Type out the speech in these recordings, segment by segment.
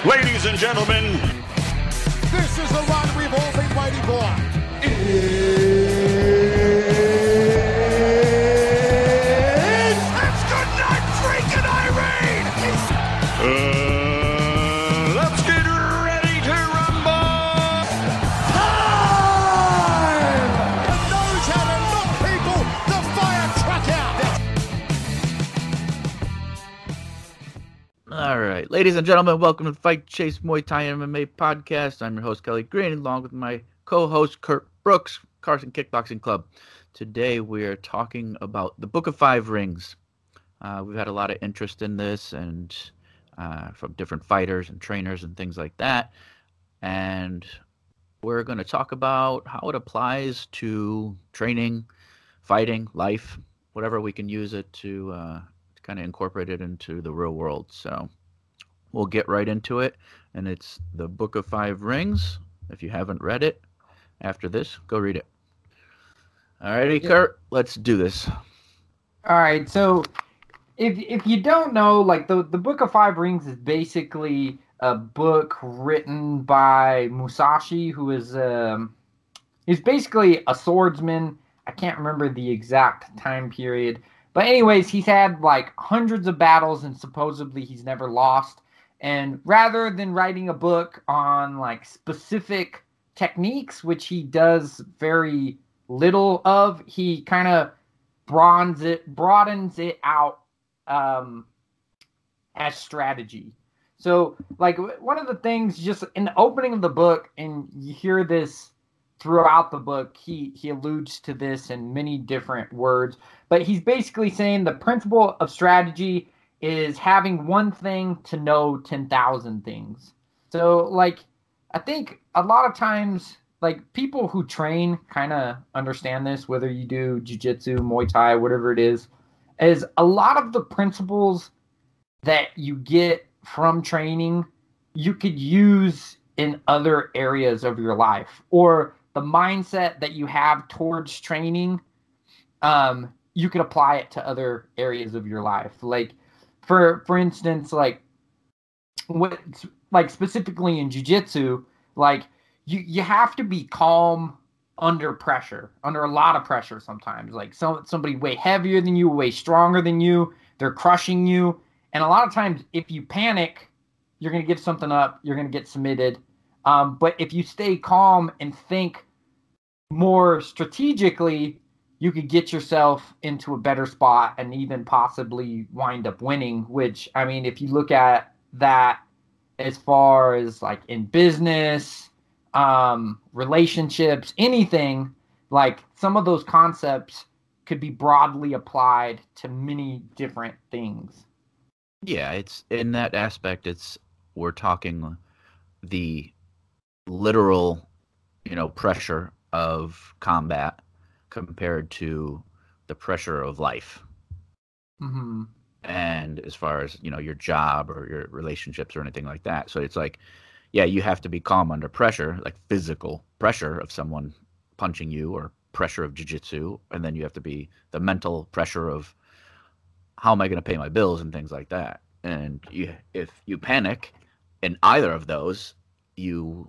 Ladies and gentlemen, this is the run we've all been waiting for. It's good night, freaking Irene! Let's get ready to rumble! Time! And knows how to knock people the fire truck out. All right, ladies and gentlemen, welcome to the Fight Chase Muay Thai MMA podcast. I'm your host, Kelly Green, along with my co-host, Kurt Brooks, Carson Kickboxing Club. Today, we're talking about the Book of Five Rings. We've had a lot of interest in this and from different fighters and trainers and things like that. And we're going to talk about how it applies to training, fighting, life, whatever we can use it to kind of incorporate it into the real world. So we'll get right into it. And it's the Book of Five Rings. If you haven't read it, after this, go read it. All righty, Kurt, let's do this. All right, so if you don't know, like the Book of Five Rings is basically a book written by Musashi, who is he's basically a swordsman. I can't remember the exact time period, but anyways, he's had like hundreds of battles and supposedly he's never lost. And rather than writing a book on like specific techniques, which he does very little of, he kind of broadens it out as strategy. So like one of the things just in the opening of the book, and you hear this throughout the book, he alludes to this in many different words, but he's basically saying the principle of strategy is having one thing to know 10,000 things. So like I think a lot of times like people who train kind of understand this, whether you do jiu-jitsu, Muay Thai, whatever it is a lot of the principles that you get from training, you could use in other areas of your life, or the mindset that you have towards training, you could apply it to other areas of your life. Like for instance, like specifically in jiu-jitsu, like you have to be calm under pressure, under a lot of pressure sometimes. Like somebody way heavier than you, way stronger than you, they're crushing you. And a lot of times if you panic, you're going to give something up, you're going to get submitted. But if you stay calm and think more strategically, you could get yourself into a better spot and even possibly wind up winning, which, I mean, if you look at that as far as like in business, relationships, anything, like some of those concepts could be broadly applied to many different things. Yeah, it's in that aspect, we're talking the literal, pressure of combat compared to the pressure of life. Mm-hmm. And as far as, your job or your relationships or anything like that. So it's like, yeah, you have to be calm under pressure, like physical pressure of someone punching you or pressure of jiu-jitsu. And then you have to be the mental pressure of how am I going to pay my bills and things like that. And if you panic in either of those, you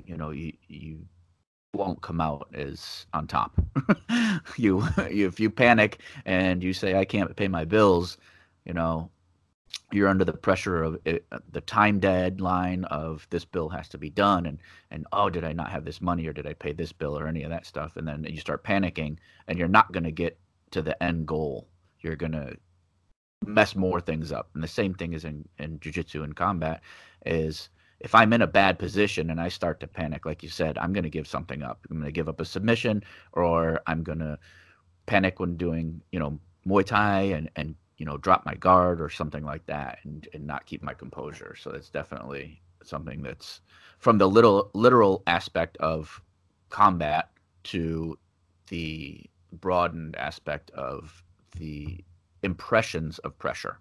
won't come out as on top. If you panic and you say, I can't pay my bills, you're under the pressure of the time deadline of this bill has to be done. And oh, did I not have this money, or did I pay this bill, or any of that stuff? And then you start panicking and you're not going to get to the end goal. You're going to mess more things up. And the same thing is in jiu-jitsu and combat is if I'm in a bad position and I start to panic, like you said, I'm going to give something up. I'm going to give up a submission, or I'm going to panic when doing, Muay Thai and drop my guard or something like that and not keep my composure. So it's definitely something that's from the literal aspect of combat to the broadened aspect of the impressions of pressure.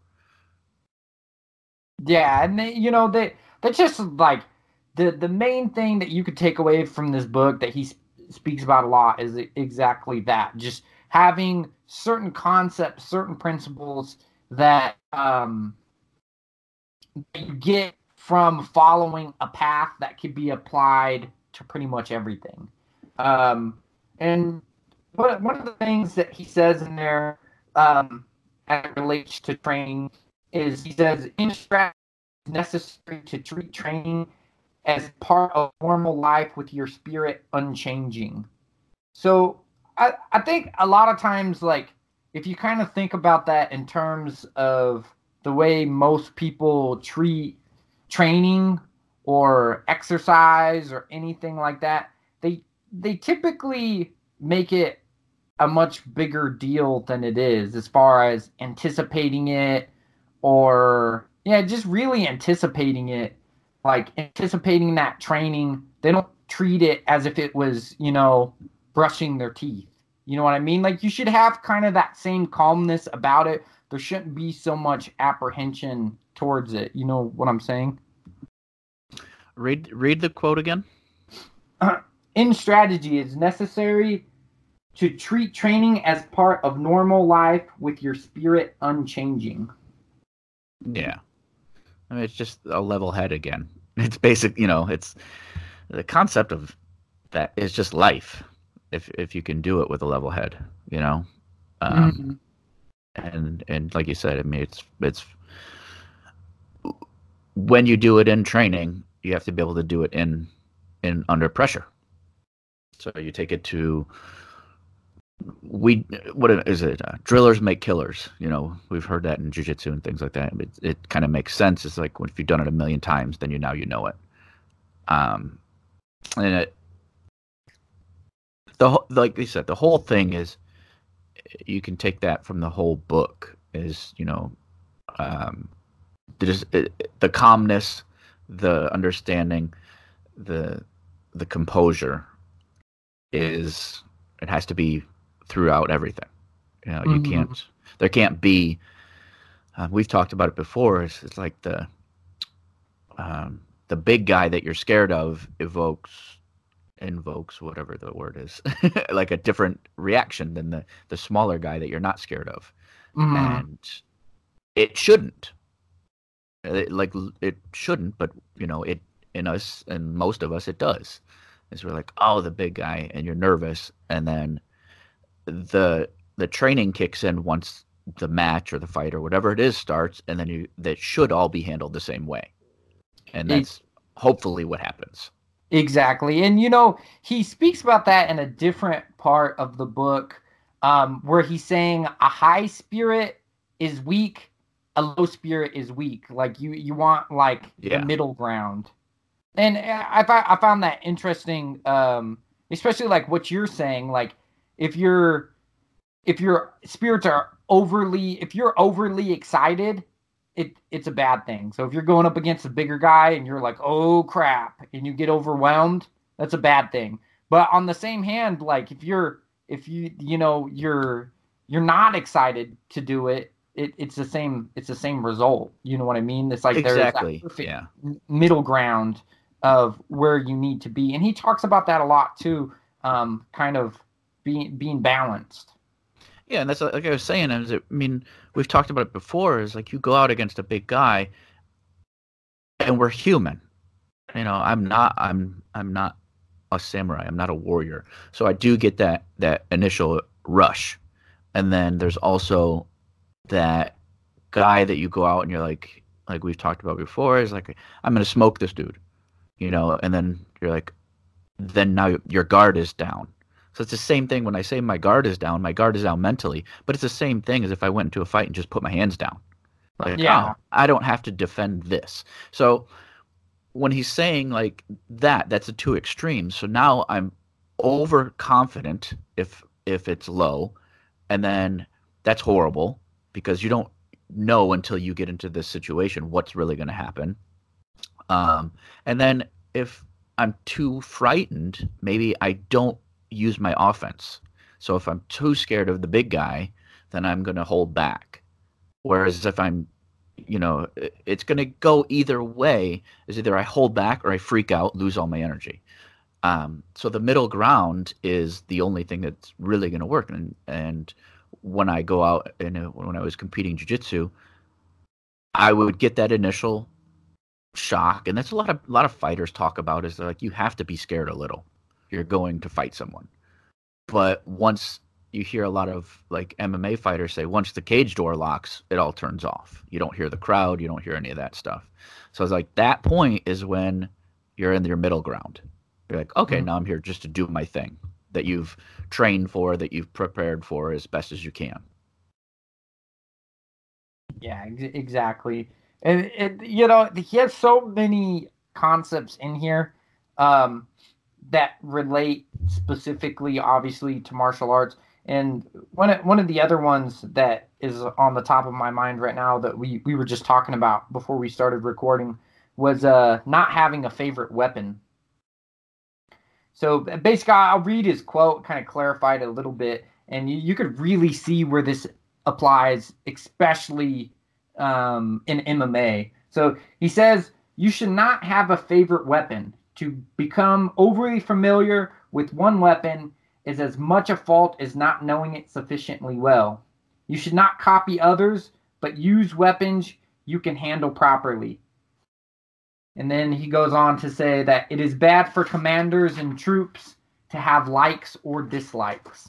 Yeah, and that's just like the main thing that you could take away from this book that he speaks about a lot is exactly that. Just having certain concepts, certain principles that you get from following a path that could be applied to pretty much everything. And one of the things that he says in there as it relates to training is he says, in strategy, it's necessary to treat training as part of normal life with your spirit unchanging. So I think a lot of times, like, if you kind of think about that in terms of the way most people treat training or exercise or anything like that, they typically make it a much bigger deal than it is, as far as anticipating it, or just really anticipating it, like anticipating that training. They don't treat it as if it was, brushing their teeth. You know what I mean? Like, you should have kind of that same calmness about it. There shouldn't be so much apprehension towards it. You know what I'm saying? Read the quote again. In strategy, it's necessary to treat training as part of normal life with your spirit unchanging. Yeah. I mean, it's just a level head again. It's basic, it's the concept of that is just life. If you can do it with a level head, and like you said, I mean, it's when you do it in training, you have to be able to do it in under pressure. So you take it to what is it? Drillers make killers. We've heard that in jiu-jitsu and things like that. It kind of makes sense. It's like if you've done it a million times, then you know it. And like you said, the whole thing is, you can take that from the whole book is, the calmness, the understanding, the composure is, it has to be throughout everything. You can't, there can't be, we've talked about it before. It's like the big guy that you're scared of invokes whatever the word is, like a different reaction than the smaller guy that you're not scared of. And it shouldn't, it shouldn't, but it, in us, and most of us, it does. Is we're like, oh, the big guy, and you're nervous, and then the training kicks in once the match or the fight or whatever it is starts, and then that should all be handled the same way, and that's hopefully what happens. Exactly. And, he speaks about that in a different part of the book, where he's saying a high spirit is weak, a low spirit is weak. Like, you want, the middle ground. And I found that interesting, especially like what you're saying. Like, if your spirits are if you're overly excited, it's a bad thing. So if you're going up against a bigger guy and you're like, oh crap, and you get overwhelmed, that's a bad thing. But on the same hand, like if you're not excited to do it, it's the same result. You know what I mean? It's like exactly. There's that perfect middle ground of where you need to be. And he talks about that a lot too, kind of being balanced. Yeah, and that's like I was saying. We've talked about it before. Is like you go out against a big guy, and we're human. I'm not a samurai. I'm not a warrior. So I do get that initial rush, and then there's also that guy that you go out and you're like we've talked about before. Is like, I'm gonna smoke this dude, and then you're like, then now your guard is down. So it's the same thing when I say my guard is down mentally, but it's the same thing as if I went into a fight and just put my hands down. Like, I don't have to defend this. So when he's saying like that's the two extremes. So now I'm overconfident if it's low, and then that's horrible because you don't know until you get into this situation what's really going to happen. And then if I'm too frightened, maybe I don't use my offense. So if I'm too scared of the big guy, then I'm going to hold back. Whereas if I'm, it's going to go either way. Is either I hold back or I freak out, lose all my energy. So the middle ground is the only thing that's really going to work. And when I go out and when I was competing jiu-jitsu, I would get that initial shock, and that's a lot of fighters talk about, is they're like, you have to be scared a little. You're going to fight someone. But once you hear a lot of like MMA fighters say, once the cage door locks, it all turns off. You don't hear the crowd, you don't hear any of that stuff. So it's like that point is when you're in your middle ground. You're like, okay, now I'm here just to do my thing that you've trained for, that you've prepared for as best as you can. Yeah, exactly. And he has so many concepts in here that relate specifically, obviously, to martial arts. And one of the other ones that is on the top of my mind right now that we were just talking about before we started recording was not having a favorite weapon. So basically, I'll read his quote, kind of clarify it a little bit, and you could really see where this applies, especially in MMA. So he says, you should not have a favorite weapon. To become overly familiar with one weapon is as much a fault as not knowing it sufficiently well. You should not copy others, but use weapons you can handle properly. And then he goes on to say that it is bad for commanders and troops to have likes or dislikes.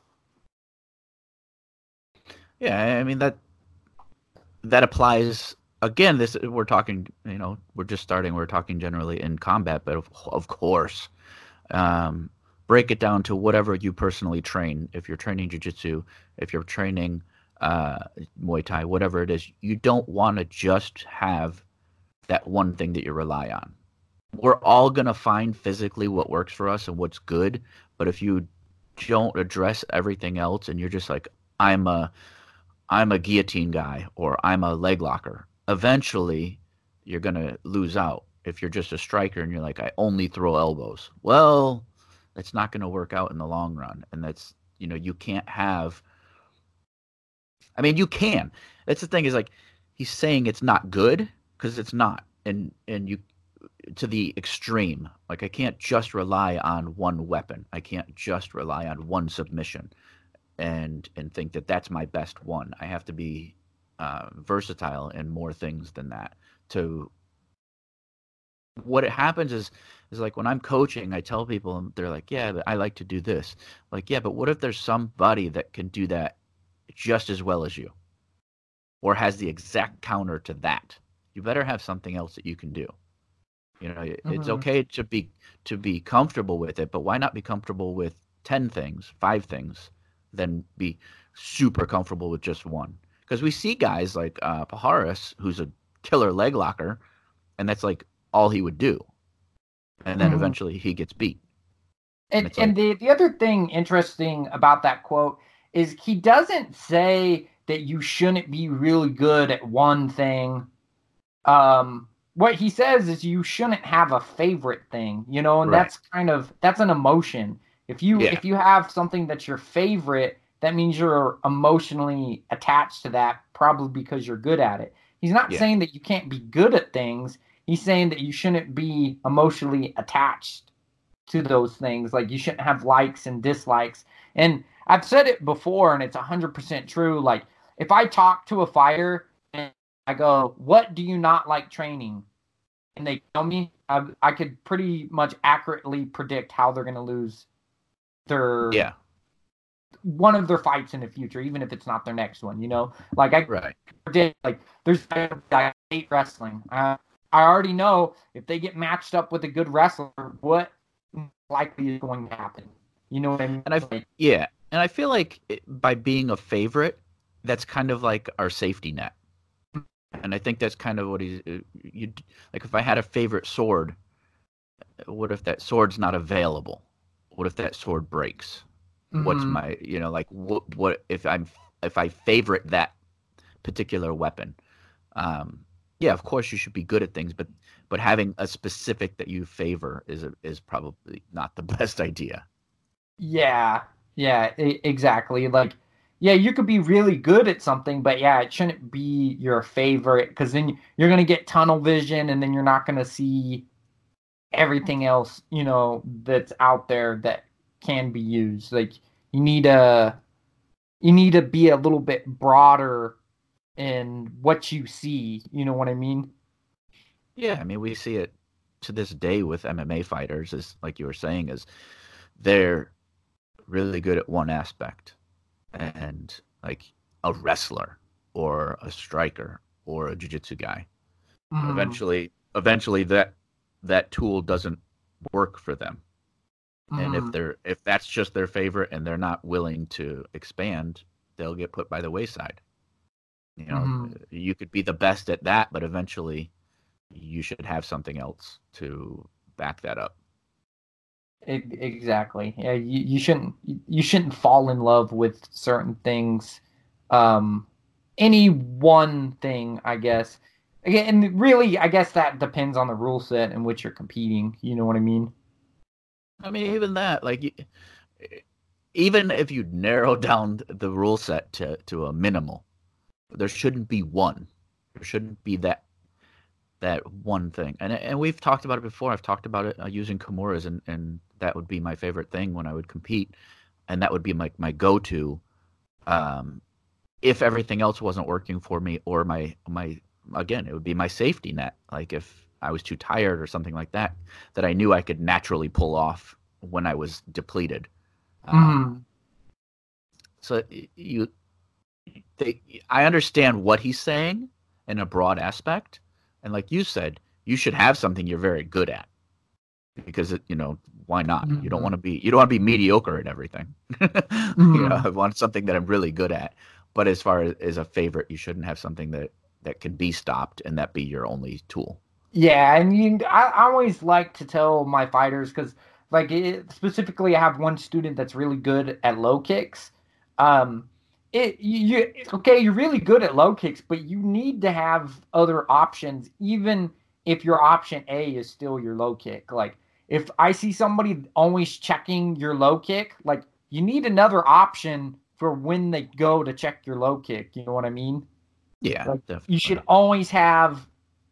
Yeah, I mean that applies. Again, we're talking. We're just starting. We're talking generally in combat, but of course, break it down to whatever you personally train. If you're training jiu-jitsu, if you're training Muay Thai, whatever it is, you don't want to just have that one thing that you rely on. We're all gonna find physically what works for us and what's good, but if you don't address everything else and you're just like, I'm a guillotine guy or I'm a leg locker, eventually you're going to lose out. If you're just a striker and you're like, I only throw elbows, well, that's not going to work out in the long run. And that's, you can't have, you can. That's the thing, is like, he's saying it's not good because it's not. And you, to the extreme, like, I can't just rely on one weapon. I can't just rely on one submission and think that that's my best one. I have to be versatile in more things than that. What happens is like, when I'm coaching, I tell people, and they're like, yeah, but I like to do this. Like, yeah, but what if there's somebody that can do that just as well as you, or has the exact counter to that? You better have something else that you can do. It's okay to be comfortable with it, but why not be comfortable with 10 things, 5 things, then be super comfortable with just one? Because we see guys like Pajares, who's a killer leg locker, and that's like all he would do. And then eventually he gets beat. And the other thing interesting about that quote is he doesn't say that you shouldn't be really good at one thing. What he says is you shouldn't have a favorite thing, and right. That's an emotion. If you have something that's your favorite, that means you're emotionally attached to that, probably because you're good at it. He's not saying that you can't be good at things. He's saying that you shouldn't be emotionally attached to those things. Like, you shouldn't have likes and dislikes. And I've said it before, and it's 100% true. Like, if I talk to a fighter and I go, what do you not like training? And they tell me, I could pretty much accurately predict how they're going to lose one of their fights in the future, even if it's not their next one, Like, I predict, like, I hate wrestling. I already know if they get matched up with a good wrestler, what likely is going to happen. You know what I mean? And I feel like by being a favorite, that's kind of like our safety net. And I think that's kind of what like, if I had a favorite sword, what if that sword's not available? What if that sword breaks? What's my, like, what if I favorite that particular weapon? Of course you should be good at things, but having a specific that you favor is probably not the best idea. Yeah, exactly. Like, you could be really good at something, but it shouldn't be your favorite, because then you're going to get tunnel vision, and then you're not going to see everything else, that's out there that can be used. Like, you need to be a little bit broader in what you see. You know what I mean? Yeah, I mean, we see it to this day with MMA fighters, is like you were saying, is they're really good at one aspect, and like a wrestler or a striker or a jiu-jitsu guy. Mm, Eventually that tool doesn't work for them. And mm, if that's just their favorite and they're not willing to expand, they'll get put by the wayside. You know, mm. you could be the best at that, but eventually you should have something else to back that up. Exactly. Yeah, you shouldn't fall in love with certain things. Um, any one thing, I guess. Again, and really, I guess that depends on the rule set in which you're competing. You know what I mean? I mean, even that, like, even if you narrow down the rule set to a minimal, there shouldn't be one. There shouldn't be that one thing. And we've talked about it before. I've talked about it using Kimuras, and that would be my favorite thing when I would compete, and that would be my go-to. Um, if everything else wasn't working for me, or my again, it would be my safety net. Like if I was too tired or something like that, that I knew I could naturally pull off when I was depleted. Um, Mm. so you, I understand what he's saying in a broad aspect, and like you said, you should have something you're very good at because why not? Mm. You don't want to be mediocre at everything. Mm. I want something that I'm really good at. But as far as a favorite, you shouldn't have something that can be stopped and that be your only tool. Yeah, and I always like to tell my fighters because, like, specifically, I have one student that's really good at low kicks. Um, okay, you're really good at low kicks, but you need to have other options, even if your option A is still your low kick. Like, if I see somebody always checking your low kick, like, you need another option for when they go to check your low kick. You know what I mean? Yeah, Like, you should definitely. always have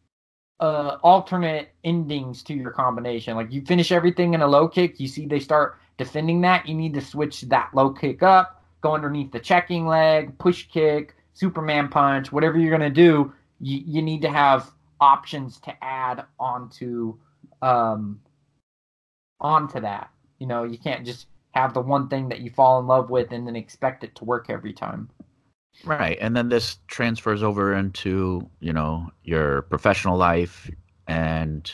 alternate endings to your combination. Like you finish everything in a low kick, you see they start defending that, you need to switch that low kick up, go underneath the checking leg, push kick, Superman punch, whatever you're gonna do. You need to have options to add um, onto that. You know, you can't just have the one thing that you fall in love with and then expect it to work every time. Right. And then this transfers over into, your professional life and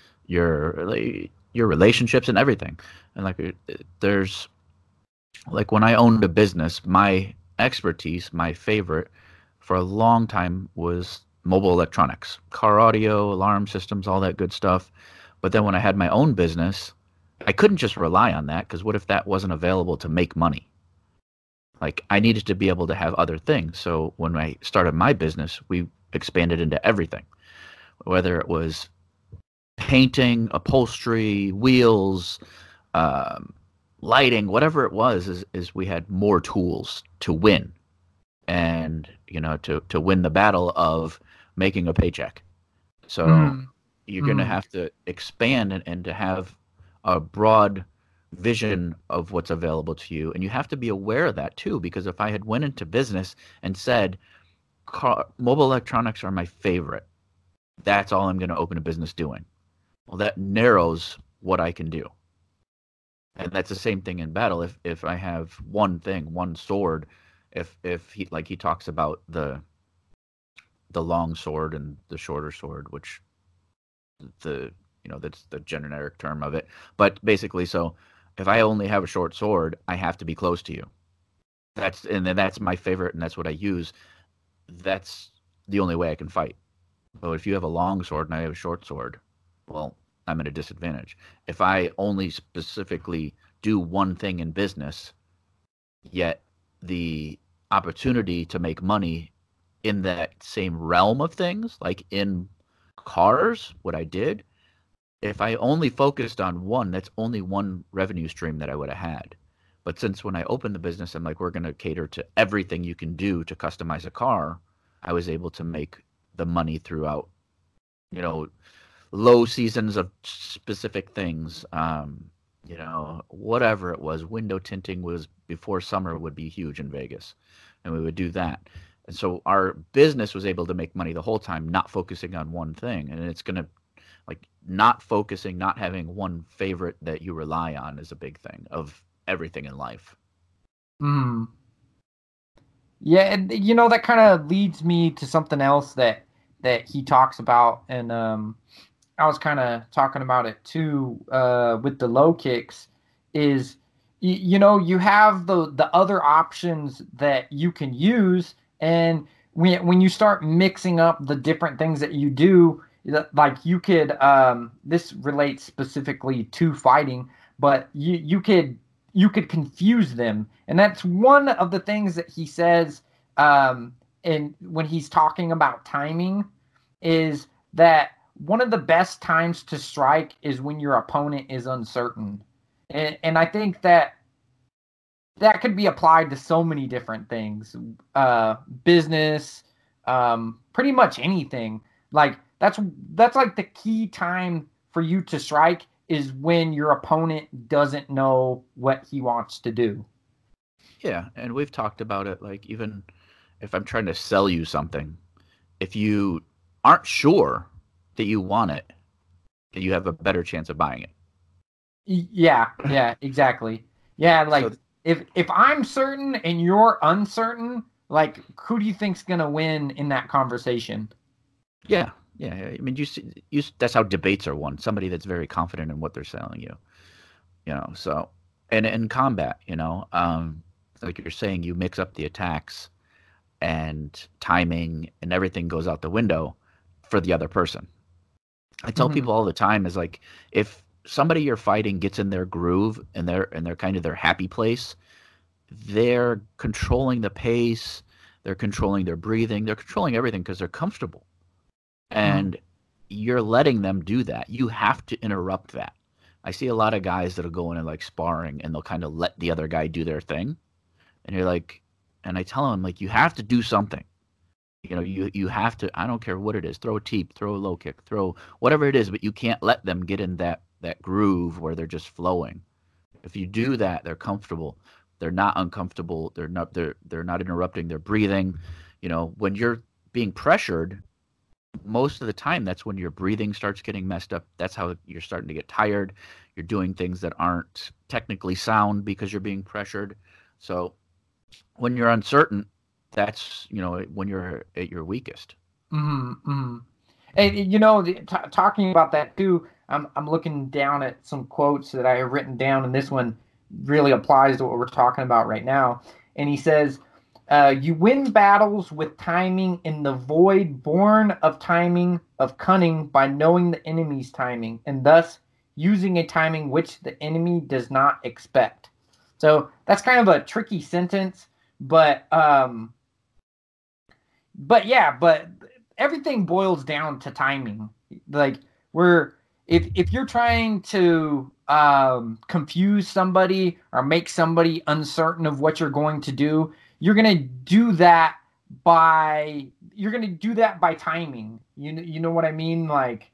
your relationships and everything. And like there's like when I owned a business, my expertise, my favorite for a long time was mobile electronics, car audio, alarm systems, all that good stuff. But then when I had my own business, I couldn't just rely on that because what if that wasn't available to make money? Like I needed to be able to have other things. So when I started my business, we expanded into everything, whether it was painting, upholstery, wheels, um, lighting, whatever it was, is we had more tools to win and to win the battle of making a paycheck. So Mm, you're going to mm, have to expand and to have a broad vision of what's available to you, and you have to be aware of that too, because if I had went into business and said mobile electronics are my favorite, that's all I'm going to open a business doing, well, that narrows what I can do. And that's the same thing in battle. If I have one thing, one sword, if he, like he talks about the long sword and the shorter sword, which the that's the generic term of it. But basically, so if I only have a short sword, I have to be close to you. That's my favorite, and that's what I use. That's the only way I can fight. But if you have a long sword and I have a short sword, well, I'm at a disadvantage. If I only specifically do one thing in business, yet the opportunity to make money in that same realm of things, like in cars, what I did, if I only focused on one, that's only one revenue stream that I would have had. But since when I opened the business, I'm like, we're going to cater to everything you can do to customize a car, I was able to make the money throughout, you know, low seasons of specific things. Whatever it was, window tinting was before summer would be huge in Vegas, and we would do that. And so our business was able to make money the whole time, not focusing on one thing. And it's going to, like, not focusing, not having one favorite that you rely on is a big thing of everything in life. Mm. Yeah, and that kind of leads me to something else that he talks about, and I was kind of talking about it too with the low kicks. Is you have the other options that you can use, and when you start mixing up the different things that you do, like you could this relates specifically to fighting, but you could confuse them, and that's one of the things that he says and when he's talking about timing, is that one of the best times to strike is when your opponent is uncertain. And I think that could be applied to so many different things, business, pretty much anything. Like that's like the key time for you to strike is when your opponent doesn't know what he wants to do. Yeah, and we've talked about it, like, even if I'm trying to sell you something, if you aren't sure that you want it, that you have a better chance of buying it. Yeah, exactly. Yeah, like So, if I'm certain and you're uncertain, like who do you think's gonna win in that conversation? yeah. I mean, that's how debates are won. Somebody that's very confident in what they're selling you. So, and in combat, like you're saying, you mix up the attacks and timing and everything goes out the window for the other person. I tell people all the time is like, if somebody you're fighting gets in their groove and they're kind of their happy place, they're controlling the pace, they're controlling their breathing, they're controlling everything because they're comfortable. And you're letting them do that. You have to interrupt that. I see a lot of guys that'll go in and like sparring and they'll kind of let the other guy do their thing. And you're like, and I tell them, like, you have to do something. You have to, I don't care what it is, throw a teep, throw a low kick, throw whatever it is, but you can't let them get in that groove where they're just flowing. If you do that, they're comfortable. They're not uncomfortable. They're not interrupting their breathing. When you're being pressured, most of the time that's when your breathing starts getting messed up. That's how you're starting to get tired. You're doing things that aren't technically sound because you're being pressured. So when you're uncertain, that's when you're at your weakest. And talking about that too, I'm looking down at some quotes that I have written down, and this one really applies to what we're talking about right now. And he says, you win battles with timing in the void born of timing, of cunning, by knowing the enemy's timing, and thus using a timing which the enemy does not expect. So that's kind of a tricky sentence, but everything boils down to timing. Like if you're trying to confuse somebody or make somebody uncertain of what you're going to do, you're going to do that by timing. You know what I mean? Like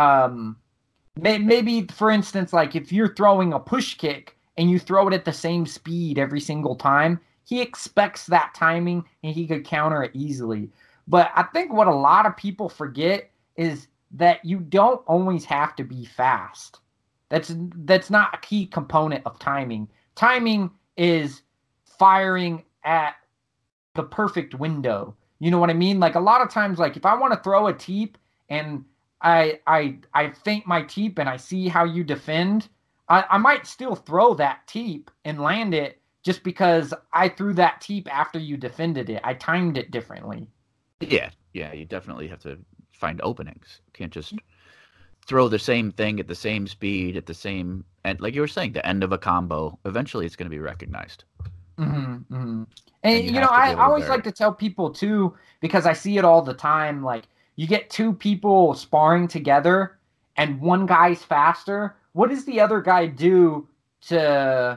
maybe for instance, like if you're throwing a push kick and you throw it at the same speed every single time, he expects that timing and he could counter it easily. But I think what a lot of people forget is that you don't always have to be fast. That's not a key component of timing. Timing is firing at the perfect window. You know what I mean? Like a lot of times, like if I want to throw a teep and I feint my teep and I see how you defend, I might still throw that teep and land it just because I threw that teep after you defended it. I timed it differently. Yeah, you definitely have to find openings. You can't just throw the same thing at the same speed, at the same, and like you were saying, the end of a combo, eventually it's going to be recognized. And I always like to tell people too, because I see it all the time, like you get two people sparring together and one guy's faster. What does the other guy do to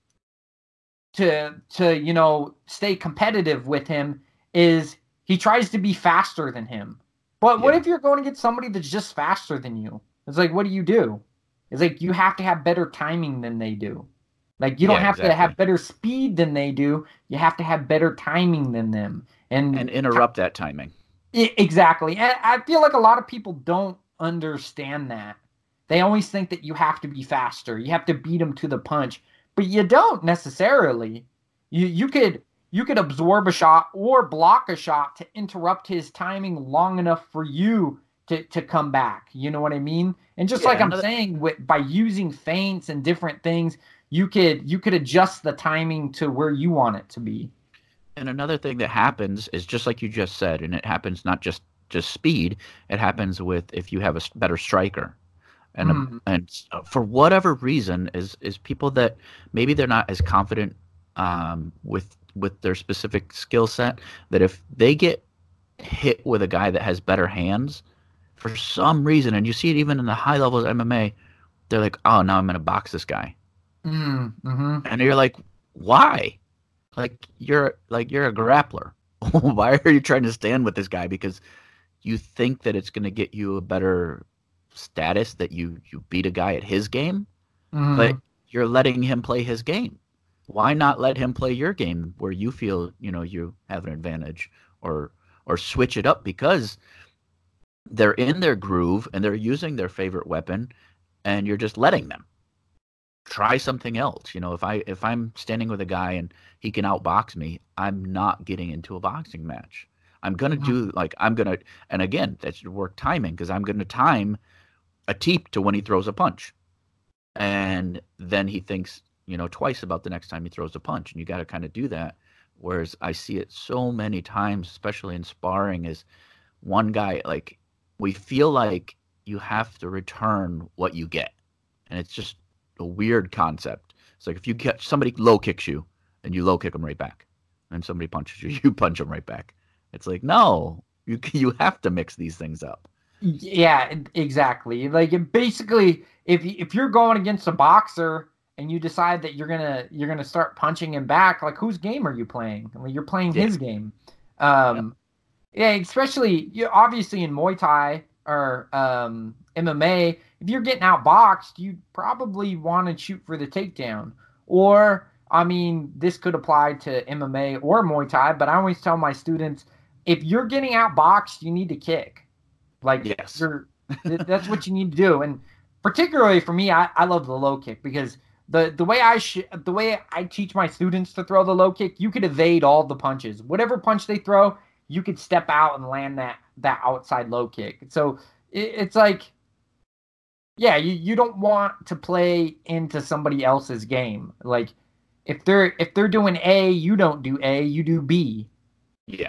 stay competitive with him? Is he tries to be faster than him. But what if you're going to get somebody that's just faster than you? It's like, what do? It's like you have to have better timing than they do. Like you don't have to have better speed than they do. You have to have better timing than them. and interrupt that timing. Exactly. And I feel like a lot of people don't understand that. They always think that you have to be faster. You have to beat him to the punch, but you don't necessarily. You could absorb a shot or block a shot to interrupt his timing long enough for you to come back. You know what I mean? And just like I'm saying, by using feints and different things, you could adjust the timing to where you want it to be. And another thing that happens is just like you just said, and it happens not just speed. It happens with if you have a better striker, and for whatever reason, is people that maybe they're not as confident with their specific skill set, that if they get hit with a guy that has better hands, for some reason, and you see it even in the high levels of MMA, they're like, oh, now I'm going to box this guy, and you're like, why? Like you're a grappler. Why are you trying to stand with this guy? Because you think that it's going to get you a better status, that you beat a guy at his game, but you're letting him play his game. Why not let him play your game where you feel you have an advantage, or switch it up because they're in their groove and they're using their favorite weapon, and you're just letting them try something else. If I'm standing with a guy and he can outbox me, I'm not getting into a boxing match. I'm going to do and again, that should work timing, because I'm going to time a teep to when he throws a punch. And then he thinks, twice about the next time he throws a punch. And you got to kind of do that. Whereas I see it so many times, especially in sparring, is one guy, like, we feel like you have to return what you get. And it's just a weird concept. It's like if you catch somebody low kicks you and you low kick them right back, and somebody punches you, you punch them right back. It's like, no, you have to mix these things up. Yeah, exactly. Like, basically, if you're going against a boxer and you decide that you're gonna start punching him back, like, whose game are you playing? I mean, you're playing his game. Yeah, especially obviously in Muay Thai or MMA, if you're getting outboxed, you probably want to shoot for the takedown. Or, I mean, this could apply to MMA or Muay Thai, but I always tell my students, if you're getting outboxed, you need to kick. Like, yes. That's what you need to do. And particularly for me, I love the low kick, because the way I teach my students to throw the low kick, you could evade all the punches. Whatever punch they throw, you could step out and land that outside low kick. So it's like, yeah, you don't want to play into somebody else's game. Like, if they're doing A, you don't do A, you do B. Yeah.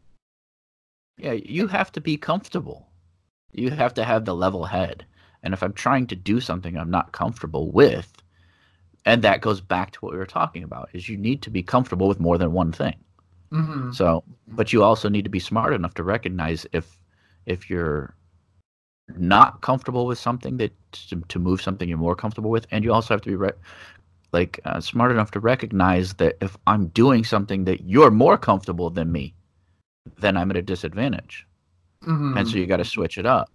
Yeah, you have to be comfortable. You have to have the level head. And if I'm trying to do something I'm not comfortable with, and that goes back to what we were talking about, is you need to be comfortable with more than one thing. So, but you also need to be smart enough to recognize if you're not comfortable with something, that to move something you're more comfortable with, and you also have to be smart enough to recognize that if I'm doing something that you're more comfortable than me, then I'm at a disadvantage. And so you got to switch it up.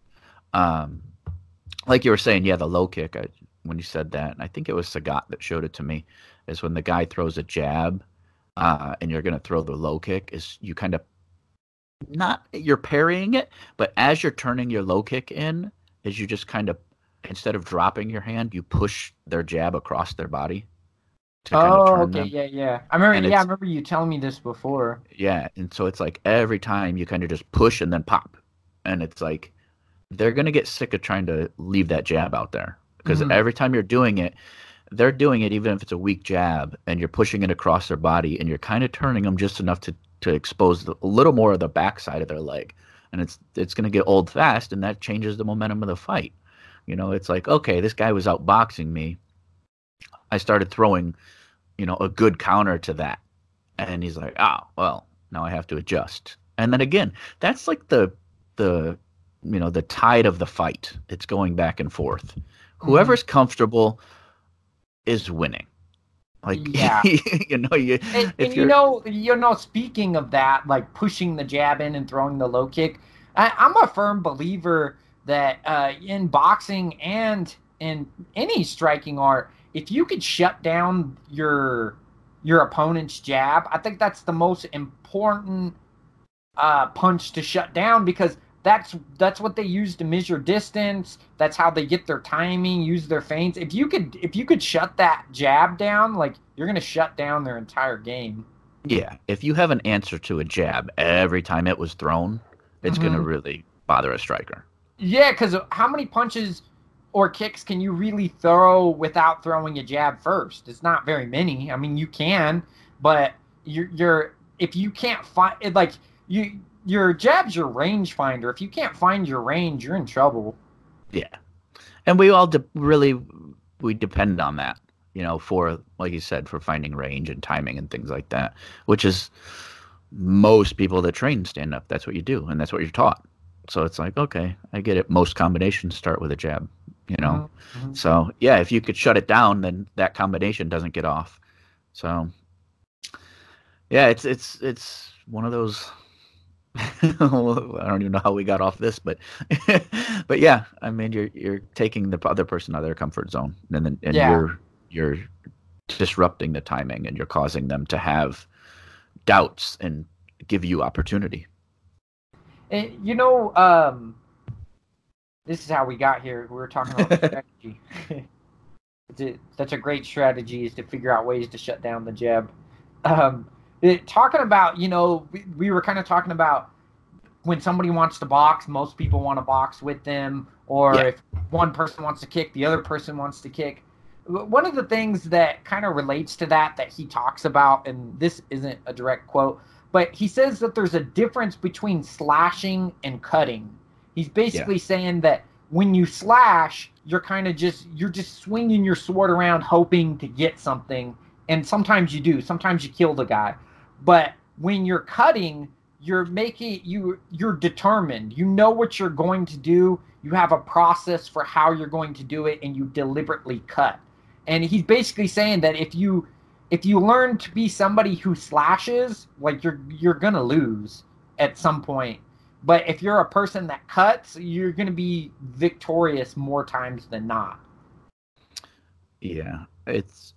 Like you were saying, yeah, the low kick, when you said that, and I think it was Sagat that showed it to me, is when the guy throws a jab and you're going to throw the low kick, is you kind of, not you're parrying it, but as you're turning your low kick in, is you just kind of, instead of dropping your hand, you push their jab across their body. Okay, yeah. I remember you telling me this before. Yeah, and so it's like every time you kind of just push and then pop. And it's like they're going to get sick of trying to leave that jab out there. Because every time you're doing it, they're doing it even if it's a weak jab, and you're pushing it across their body, and you're kind of turning them just enough to expose a little more of the backside of their leg. And it's going to get old fast, and that changes the momentum of the fight. It's like, okay, this guy was outboxing me. I started throwing, a good counter to that. And he's like, well, now I have to adjust. And then again, that's like the tide of the fight. It's going back and forth. Whoever's comfortable is winning. Like, yeah. Speaking of that, like pushing the jab in and throwing the low kick, I'm a firm believer that in boxing and in any striking art, if you could shut down your opponent's jab, I think that's the most important punch to shut down, because that's what they use to measure distance. That's how they get their timing, use their feints. If you could shut that jab down, like, you're gonna shut down their entire game. Yeah, if you have an answer to a jab every time it was thrown, it's going to really bother a striker. Yeah, because how many punches or kicks can you really throw without throwing a jab first? It's not very many. I mean, you can, but you're if you can't find it, like, your jab's your range finder. If you can't find your range, you're in trouble. Yeah, and we all we depend on that. For, like you said, for finding range and timing and things like that, which is most people that train stand-up, that's what you do, and that's what you're taught. So it's like, okay, I get it. Most combinations start with a jab, Mm-hmm. So, yeah, if you could shut it down, then that combination doesn't get off. So, yeah, it's one of those. I don't even know how we got off this, but but yeah, I mean, you're taking the other person out of their comfort zone, and you're disrupting the timing, and you're causing them to have doubts and give you opportunity. And this is how we got here. We were talking about strategy. That's a great strategy, is to figure out ways to shut down the jab. Talking about, we were kind of talking about when somebody wants to box, most people want to box with them, or if one person wants to kick, the other person wants to kick. One of the things that kind of relates to that he talks about, and this isn't a direct quote, but he says that there's a difference between slashing and cutting. He's basically saying that when you slash, you're just swinging your sword around hoping to get something, and sometimes you do. Sometimes you kill the guy. But when you're cutting, you're determined. You know what you're going to do. You have a process for how you're going to do it, and you deliberately cut. And he's basically saying that if you learn to be somebody who slashes, like, you're gonna lose at some point. But if you're a person that cuts, you're gonna be victorious more times than not. Yeah, it's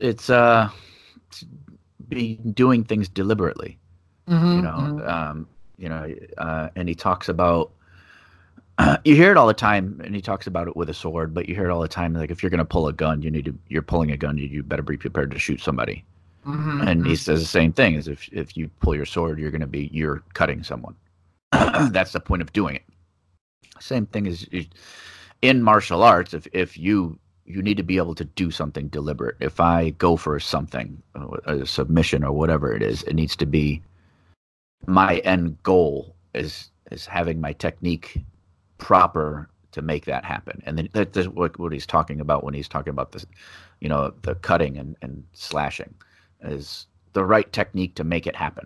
be doing things deliberately. And he talks about. You hear it all the time, and he talks about it with a sword, but you hear it all the time. Like, if you're going to pull a gun, you're pulling a gun, you better be prepared to shoot somebody. And he says the same thing, as if you pull your sword, you're cutting someone. That's the point of doing it. Same thing as in martial arts. If you need to be able to do something deliberate. If I go for something, a submission or whatever it is, it needs to be my end goal is having my technique proper to make that happen. And then that's what he's talking about when he's talking about this, the cutting and slashing is the right technique to make it happen.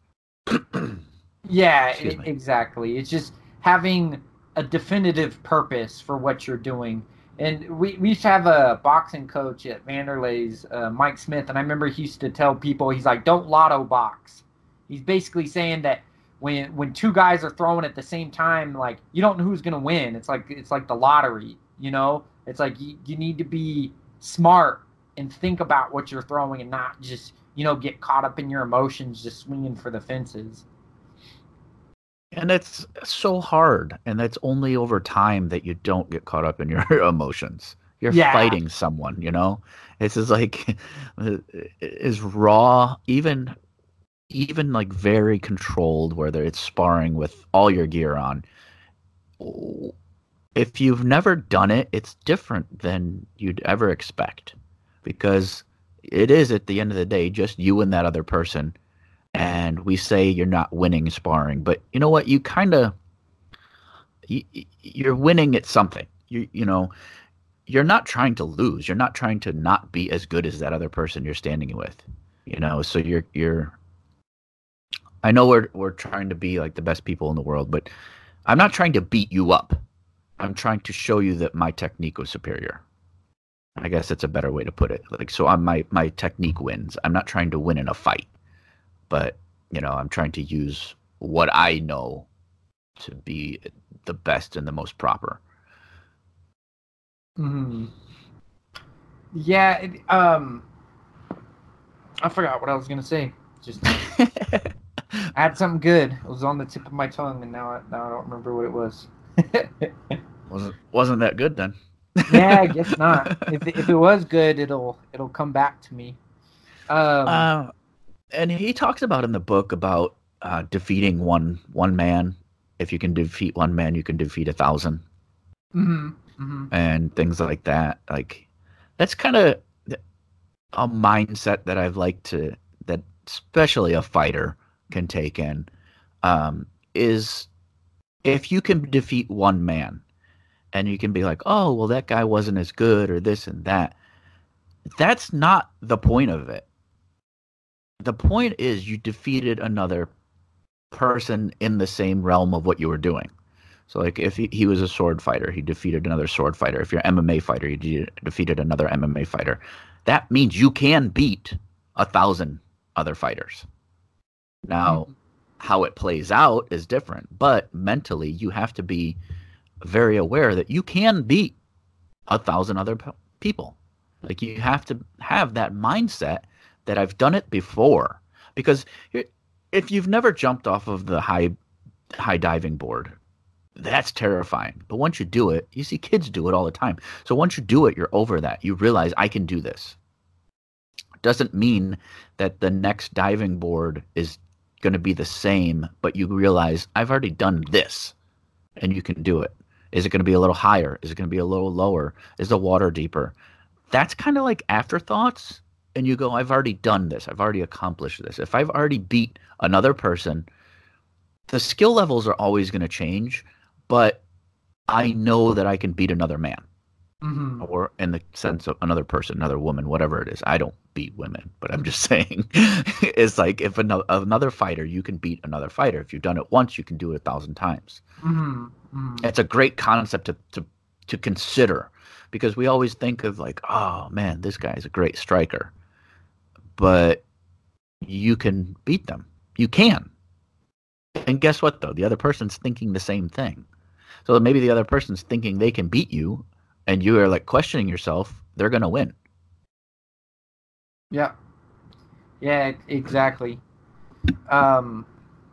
Yeah, exactly. It's just having a definitive purpose for what you're doing. And we used to have a boxing coach at Vanderlei's, Mike Smith, and I remember he used to tell people, he's like, don't lotto box. He's basically saying that when two guys are throwing at the same time, like, you don't know who's going to win. It's like the lottery, It's like you need to be smart and think about what you're throwing, and not just, get caught up in your emotions just swinging for the fences. And that's so hard, and that's only over time that you don't get caught up in your emotions. You're fighting someone, It's just like, is raw, even like very controlled, whether it's sparring with all your gear on. If you've never done it, it's different than you'd ever expect, because it is, at the end of the day, just you and that other person. And we say you're not winning sparring, but you know what? You you're winning at something. You're not trying to lose. You're not trying to not be as good as that other person you're standing with. So you're. I know we're trying to be like the best people in the world, but I'm not trying to beat you up. I'm trying to show you that my technique was superior. I guess that's a better way to put it. Like, so my technique wins. I'm not trying to win in a fight, but I'm trying to use what I know to be the best and the most proper. Mm-hmm. Yeah. I forgot what I was gonna say. Just I had something good. It was on the tip of my tongue, and now I don't remember what it was. Wasn't that good then? Yeah, I guess not. If it was good, it'll come back to me. And he talks about in the book about defeating one man. If you can defeat one man, you can defeat 1,000. Mm-hmm. Mm-hmm. And things like that. Like, that's kind of a mindset that I've liked to, that especially a fighter can take in, is if you can defeat one man and you can be like, oh, well, that guy wasn't as good or this and that. That's not the point of it. The point is you defeated another person in the same realm of what you were doing. So, like, if he was a sword fighter, he defeated another sword fighter. If you're an MMA fighter, you defeated another MMA fighter. That means you can beat 1,000 other fighters. Now, how it plays out is different, but mentally, you have to be very aware that you can beat 1,000 other people. Like, you have to have that mindset that I've done it before. Because if you've never jumped off of the high diving board, that's terrifying. But once you do it, you see kids do it all the time. So once you do it, you're over that. You realize I can do this. Doesn't mean that the next diving board is going to be the same, but you realize I've already done this and you can do it. Is it going to be a little higher? Is it going to be a little lower? Is the water deeper? That's kind of like afterthoughts. And you go, I've already done this. I've already accomplished this. If I've already beat another person, the skill levels are always going to change. But I know that I can beat another man, or in the sense of another person, another woman, whatever it is. I don't beat women, but I'm just saying, it's like if another fighter, you can beat another fighter. If you've done it once, you can do it 1,000 times. It's a great concept to consider, because we always think of like, oh man, this guy is a great striker, but you can beat them. You can. And guess what, though? The other person's thinking the same thing. So maybe the other person's thinking they can beat you, and you are like questioning yourself, they're going to win. Yeah. Yeah, exactly. Man,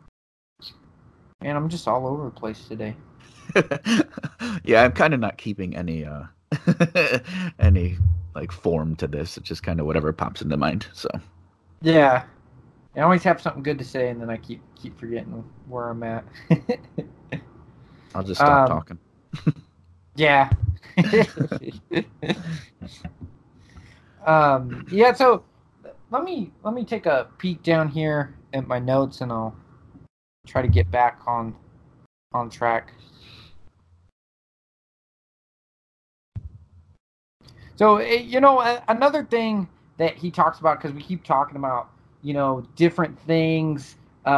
I'm just all over the place today. Yeah, I'm kind of not keeping any any like form to this. It's just kind of whatever pops into mind. So yeah, I always have something good to say, and then I keep forgetting where I'm at. I'll just stop talking. Yeah. Yeah. So let me take a peek down here at my notes, and I'll try to get back on track. So, another thing that he talks about, because we keep talking about, different things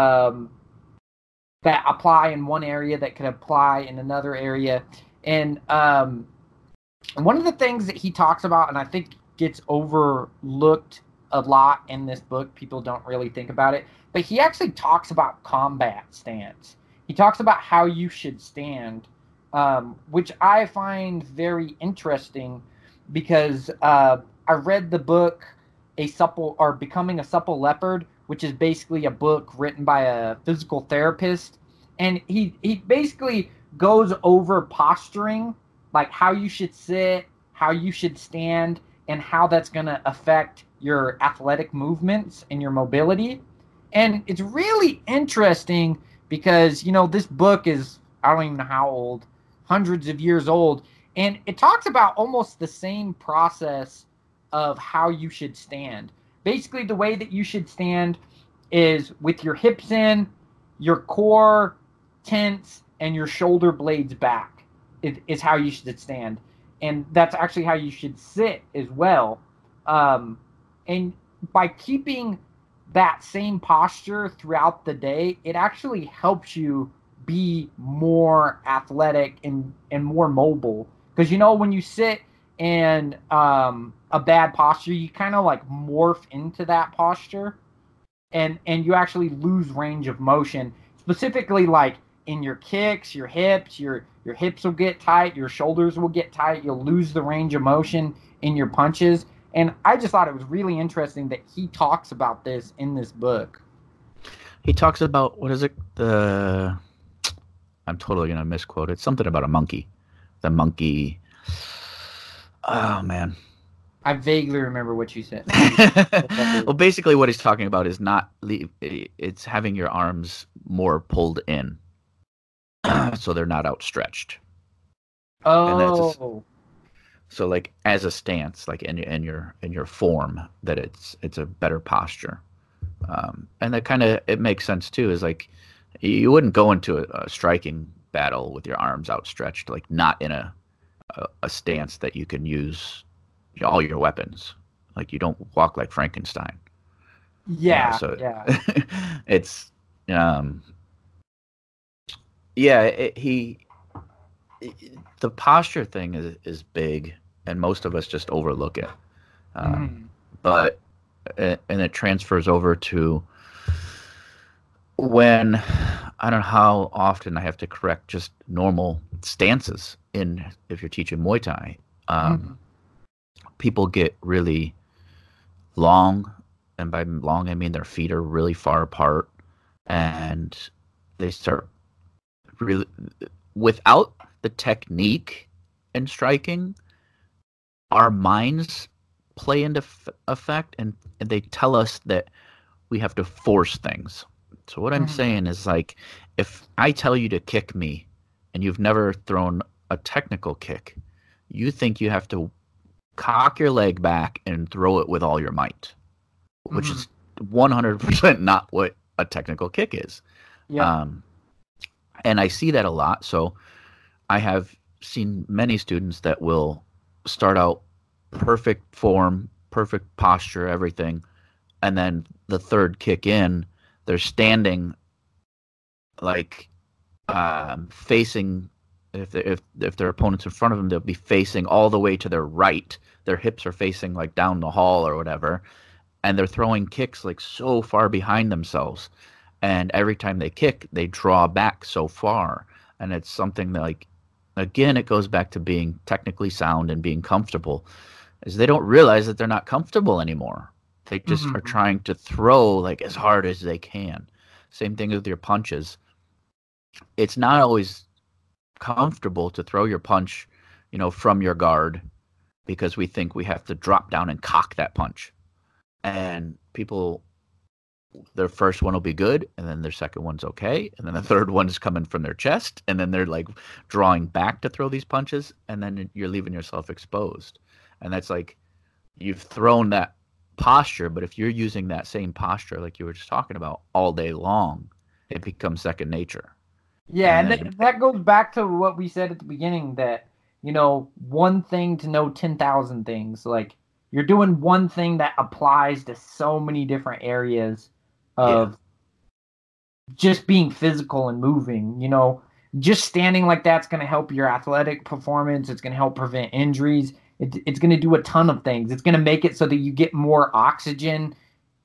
that apply in one area that could apply in another area. And one of the things that he talks about, and I think gets overlooked a lot in this book, people don't really think about it, but he actually talks about combat stance. He talks about how you should stand, which I find very interesting, because I read the book Becoming a Supple Leopard, which is basically a book written by a physical therapist, and he basically goes over posturing, like how you should sit, how you should stand, and how that's going to affect your athletic movements and your mobility. And it's really interesting because, this book is, I don't even know how old, hundreds of years old, and it talks about almost the same process of how you should stand. Basically, the way that you should stand is with your hips in, your core tense, and your shoulder blades back is how you should stand. And that's actually how you should sit as well. And by keeping that same posture throughout the day, it actually helps you be more athletic and more mobile. Because, when you sit in a bad posture, you kind of like morph into that posture, and you actually lose range of motion, specifically like in your kicks, your hips. Your hips will get tight, your shoulders will get tight, you'll lose the range of motion in your punches. And I just thought it was really interesting that he talks about this in this book. he talks about, what is it? I'm totally gonna misquote it. Something about a monkey. The monkey. Oh man. I vaguely remember what you said. Well, basically, what he's talking about is not it's having your arms more pulled in, so they're not outstretched. Oh, So, like as a stance, like in your form, that it's a better posture, and that kind of it makes sense too. Is like you wouldn't go into a striking battle with your arms outstretched, like not in a stance that you can use all your weapons. Like you don't walk like Frankenstein. yeah, So yeah. it's yeah. The posture thing is big, and most of us just overlook it. But and it transfers over to when I don't know how often I have to correct just normal stances if you're teaching Muay Thai. People get really long, and by long I mean their feet are really far apart, and they start really without the technique in striking. Our minds play into effect, and they tell us that we have to force things. So what I'm saying is, like, if I tell you to kick me and you've never thrown a technical kick, you think you have to cock your leg back and throw it with all your might, which is 100% not what a technical kick is. Yeah. And I see that a lot. So I have seen many students that will start out perfect form, perfect posture, everything, and then the third kick in, they're standing like facing. If their opponent's in front of them, they'll be facing all the way to their right. Their hips are facing like down the hall or whatever, and they're throwing kicks like so far behind themselves. And every time they kick, they draw back so far. And it's something that, like, again, it goes back to being technically sound and being comfortable, is they don't realize that they're not comfortable anymore. They just are trying to throw like as hard as they can. Same thing with your punches. It's not always comfortable to throw your punch, from your guard, because we think we have to drop down and cock that punch. And people, their first one will be good, and then their second one's okay, and then the third one's coming from their chest, and then they're like drawing back to throw these punches, and then you're leaving yourself exposed. And that's like, you've thrown that posture, but if you're using that same posture like you were just talking about all day long, it becomes second nature. Yeah, and that goes back to what we said at the beginning, that, one thing to know 10,000 things. Like, you're doing one thing that applies to so many different areas of just being physical and moving. Just standing like that's going to help your athletic performance. It's going to help prevent injuries. It's going to do a ton of things. It's going to make it so that you get more oxygen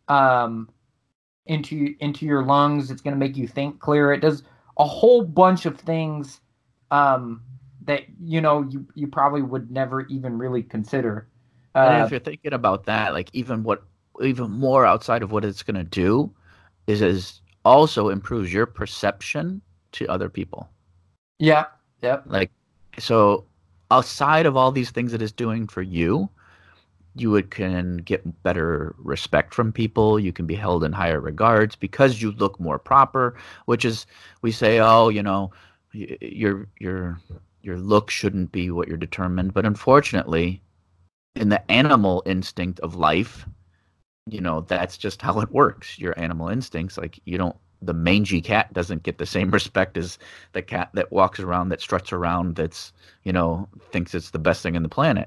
into your lungs. It's going to make you think clearer. It does a whole bunch of things that you probably would never even really consider. And if you're thinking about that, like even more outside of what it's going to do is also improves your perception to other people. Yeah. Yep. Like, so outside of all these things that it's doing for you, you can get better respect from people. You can be held in higher regards because you look more proper, which is, we say, your look shouldn't be what you're determined. But unfortunately, in the animal instinct of life, that's just how it works. Your animal instincts, like the mangy cat doesn't get the same respect as the cat that walks around, that struts around, that's, thinks it's the best thing in the planet.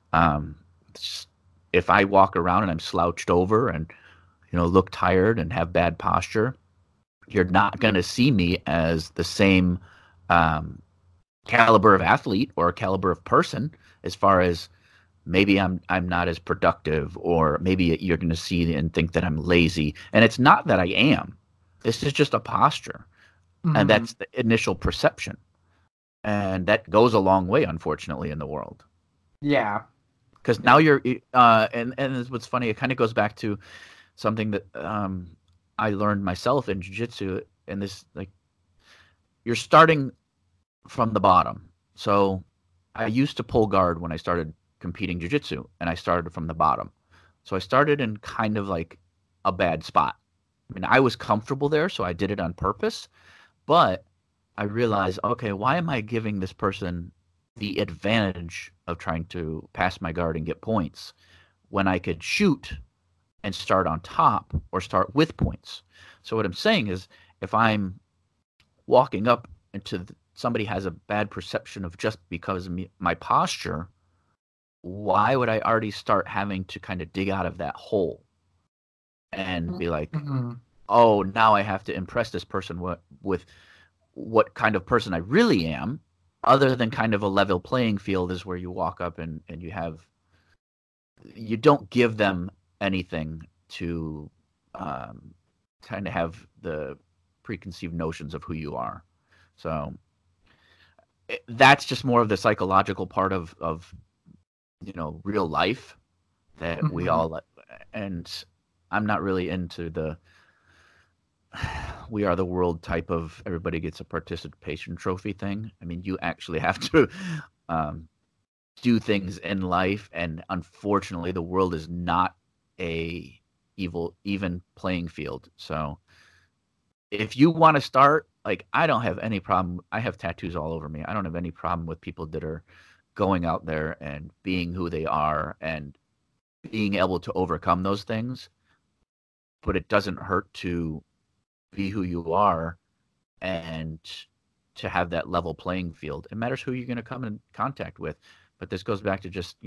If I walk around and I'm slouched over and, look tired and have bad posture, you're not going to see me as the same caliber of athlete or caliber of person, as far as maybe I'm not as productive, or maybe you're going to see and think that I'm lazy. And it's not that I am. This is just a posture. And that's the initial perception. And that goes a long way, unfortunately, in the world. Yeah. Because now you're and what's funny, it kind of goes back to something that I learned myself in jiu-jitsu, and this, like, you're starting from the bottom. So I used to pull guard when I started competing jiu-jitsu, and I started from the bottom. So I started in kind of like a bad spot. I mean, I was comfortable there, so I did it on purpose, but I realized, okay, why am I giving this person the advantage of trying to pass my guard and get points when I could shoot and start on top or start with points? So what I'm saying is, if I'm walking up into somebody has a bad perception of just because of my posture, why would I already start having to kind of dig out of that hole and be like, oh, now I have to impress this person with what kind of person I really am, other than kind of a level playing field is where you walk up and you don't give them anything to kind of have the preconceived notions of who you are. So that's just more of the psychological part of real life that we all, and I'm not really into the we are the world type of everybody gets a participation trophy thing. I mean, you actually have to do things in life, and unfortunately the world is not a even playing field. So if you want to start, like, I don't have any problem. I have tattoos all over me. I don't have any problem with people that are going out there and being who they are and being able to overcome those things. But it doesn't hurt to be who you are and to have that level playing field. It matters who you're going to come in contact with. But this goes back to just,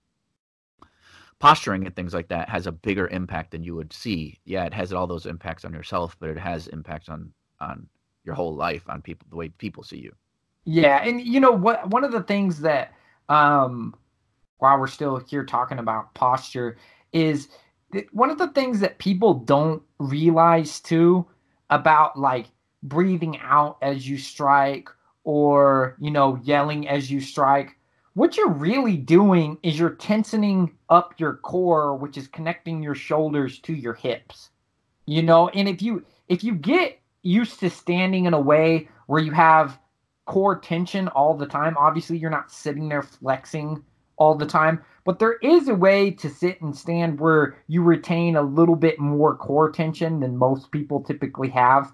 posturing and things like that has a bigger impact than you would see. Yeah, it has all those impacts on yourself, but it has impacts on your whole life, on people, the way people see you. Yeah, and what? One of the things that, while we're still here talking about posture, is one of the things that people don't realize too about, like, breathing out as you strike, or yelling as you strike. What you're really doing is you're tensioning up your core, which is connecting your shoulders to your hips. And if you get used to standing in a way where you have core tension all the time, obviously you're not sitting there flexing all the time, but there is a way to sit and stand where you retain a little bit more core tension than most people typically have.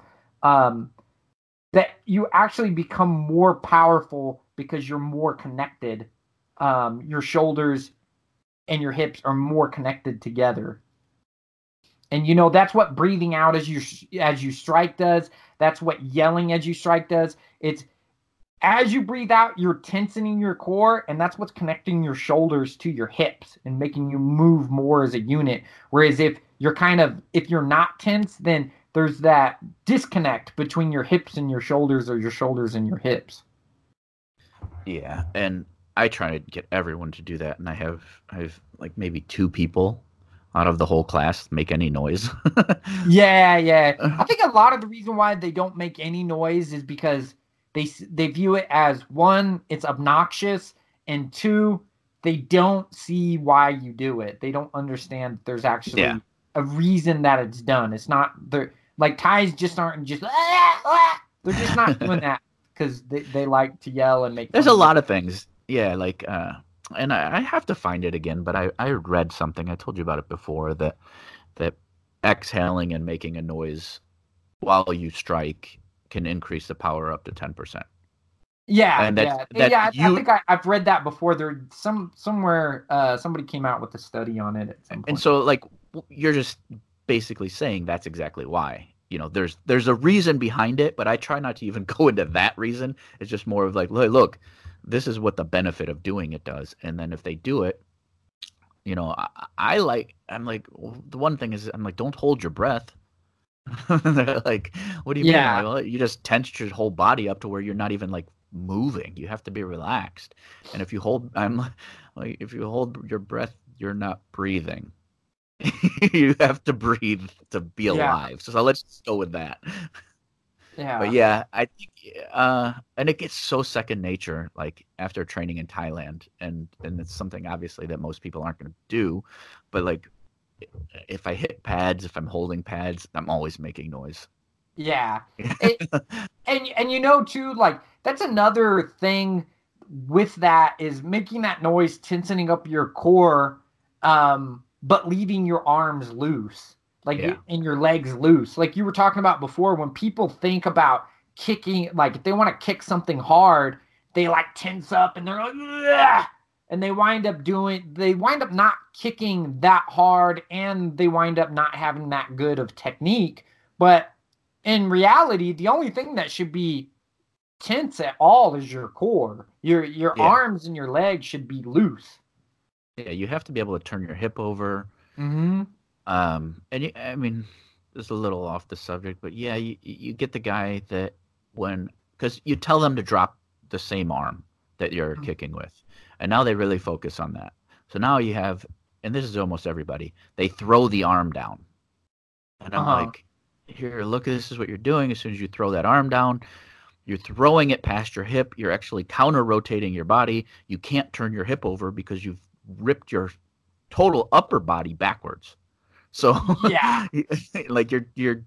That you actually become more powerful because you're more connected. Your shoulders and your hips are more connected together. And that's what breathing out as you strike does. That's what yelling as you strike does. It's as you breathe out, you're tensioning your core, and that's what's connecting your shoulders to your hips and making you move more as a unit. Whereas if you're not tense, then there's that disconnect between your hips and your shoulders, or your shoulders and your hips. Yeah, and I try to get everyone to do that, and I have like maybe 2 people out of the whole class make any noise. Yeah. I think a lot of the reason why they don't make any noise is because they view it as, 1, it's obnoxious, and 2, they don't see why you do it. They don't understand that there's actually a reason that it's done. It's not like Thais just aren't just they're just not doing that because they like to yell and make. There's a lot of things, like and I have to find it again, but I read something. I told you about it before, that exhaling and making a noise while you strike can increase the power up to 10%. Yeah, and I think I've read that before. There somewhere somebody came out with a study on it at some point. And so, like, you're just basically saying that's exactly why. There's a reason behind it, but I try not to even go into that reason. It's just more of like, look, this is what the benefit of doing it does. And then if they do it, I'm like, the one thing is, I'm like, don't hold your breath. They're like, what do you mean? Like, well, you just tense your whole body up to where you're not even like moving. You have to be relaxed. And if you hold your breath, you're not breathing. You have to breathe to be alive. So let's just go with that. Yeah. But yeah, I think and it gets so second nature, like after training in Thailand, and it's something obviously that most people aren't going to do, but like if I hit pads, if I'm holding pads, I'm always making noise. Yeah. And you know too, like that's another thing with that is making that noise, tensing up your core, but leaving your arms loose, like and your legs loose. Like you were talking about before, when people think about kicking, like if they want to kick something hard, they like tense up and they're like, ugh! And they wind up not kicking that hard, and they wind up not having that good of technique. But in reality, the only thing that should be tense at all is your core. Your arms and your legs should be loose. Yeah, you have to be able to turn your hip over. Mm-hmm. And I mean, this is a little off the subject, but yeah, you get the guy that because you tell them to drop the same arm that you're kicking with, and now they really focus on that. So now you have, and this is almost everybody, they throw the arm down, and I'm like, here, look, this is what you're doing. As soon as you throw that arm down, you're throwing it past your hip. You're actually counter-rotating your body. You can't turn your hip over because you've ripped your total upper body backwards. So yeah, like you're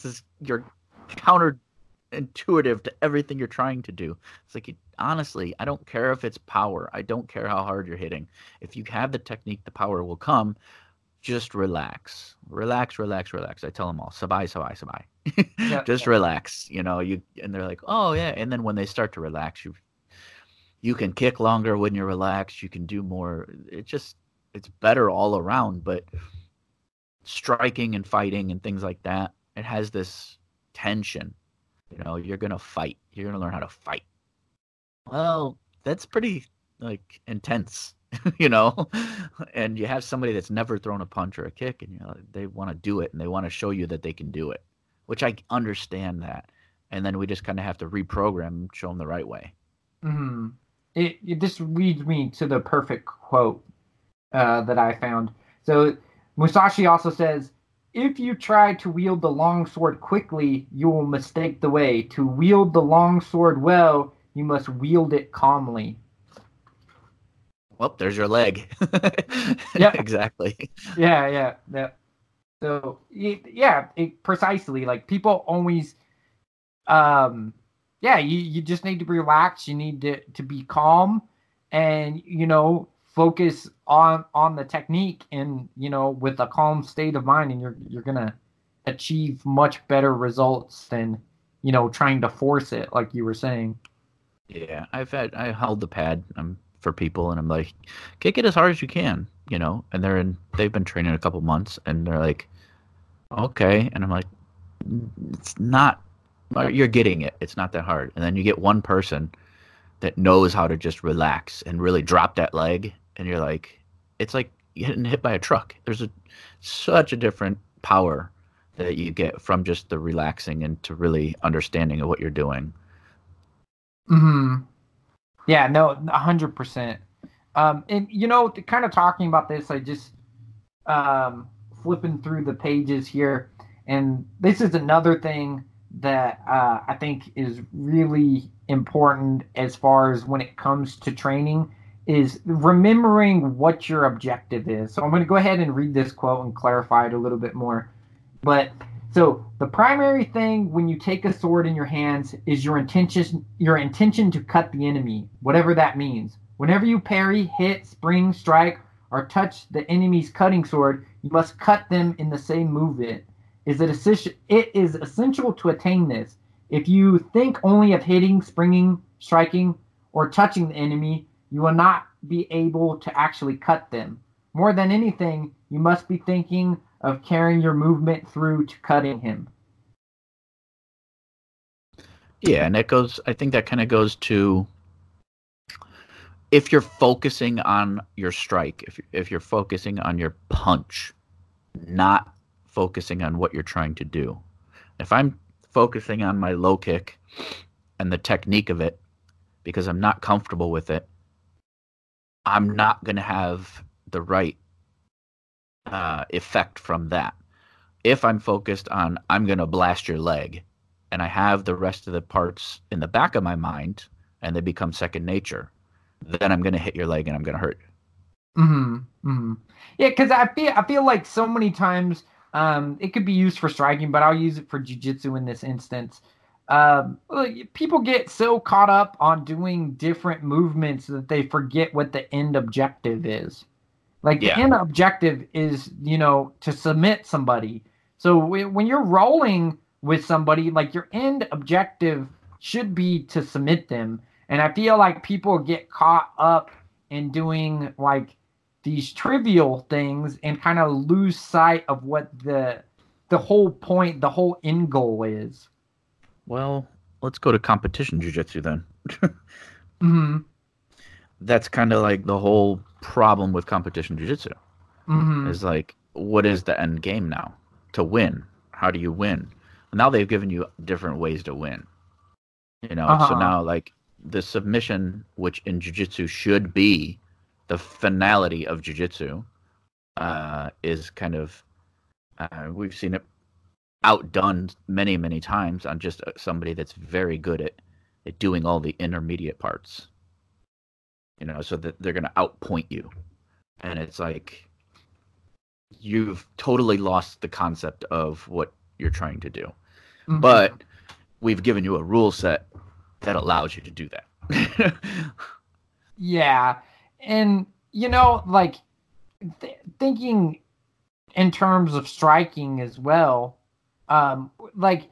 counterintuitive to everything you're trying to do. It's like, honestly, I don't care if it's power. I don't care how hard you're hitting. If you have the technique, the power will come. Just relax. Relax. I tell them all, sabai. Just relax. And they're like, oh yeah. And then when they start to relax, you can kick longer when you're relaxed. You can do more. It's better all around. But striking and fighting and things like that, it has this tension. You're gonna fight. You're gonna learn how to fight. Well, that's pretty intense. And you have somebody that's never thrown a punch or a kick, and they want to do it, and they want to show you that they can do it, which I understand that. And then we just kind of have to reprogram and show them the right way. Mm-hmm. This leads me to the perfect quote that I found. So Musashi also says, if you try to wield the long sword quickly, you will mistake the way. To wield the long sword well, you must wield it calmly. Well, there's your leg. Yeah, exactly. Yeah. So, precisely. Like people always, you just need to relax. You need to be calm, and focus on the technique, and with a calm state of mind, and you're gonna achieve much better results than trying to force it, like you were saying. Yeah, I held the pad for people, and I'm like, kick it as hard as you can, and they've been training a couple months, and they're like, okay, and I'm like, it's not, you're getting it. It's not that hard. And then you get one person that knows how to just relax and really drop that leg, and you're like, it's like getting hit by a truck. There's such a different power that you get from just the relaxing and to really understanding of what you're doing. Mm-hmm. Yeah, no, 100%. And kind of talking about this, I just flipping through the pages here, and this is another thing that I think is really important as far as when it comes to training, is remembering what your objective is. So I'm going to go ahead and read this quote and clarify it a little bit more. But so the primary thing when you take a sword in your hands is your intention to cut the enemy, whatever that means. Whenever you parry, hit, spring, strike, or touch the enemy's cutting sword, you must cut them in the same movement. It is essential to attain this. If you think only of hitting, springing, striking, or touching the enemy, you will not be able to actually cut them. More than anything, you must be thinking of carrying your movement through to cutting him. Yeah, and I think that kind of goes to, if you're focusing on your strike, if you're focusing on your punch, not focusing on what you're trying to do. If I'm focusing on my low kick and the technique of it because I'm not comfortable with it, I'm not going to have the right effect from that. If I'm focused on, I'm going to blast your leg, and I have the rest of the parts in the back of my mind and they become second nature, then I'm going to hit your leg and I'm going to hurt you. Mm-hmm. Mm-hmm. Yeah, because I feel like so many times it could be used for striking, but I'll use it for jiu-jitsu in this instance. Like, people get so caught up on doing different movements that they forget what the end objective is. Like the Yeah. end objective is, to submit somebody. So when you're rolling with somebody, like your end objective should be to submit them. And I feel like people get caught up in doing like these trivial things and kind of lose sight of what the whole point, the whole end goal is. Well, let's go to competition jiu-jitsu then. Mm-hmm. That's kind of like the whole problem with competition jiu-jitsu. Mm-hmm. Is like, what is the end game now? To win. How do you win? Now they've given you different ways to win. So now like the submission, which in jiu-jitsu should be the finality of jiu-jitsu, is kind of we've seen it outdone many, many times on just somebody that's very good at doing all the intermediate parts. So that they're going to outpoint you. And it's like you've totally lost the concept of what you're trying to do. Mm-hmm. But we've given you a rule set that allows you to do that. Yeah. And, like thinking in terms of striking as well, like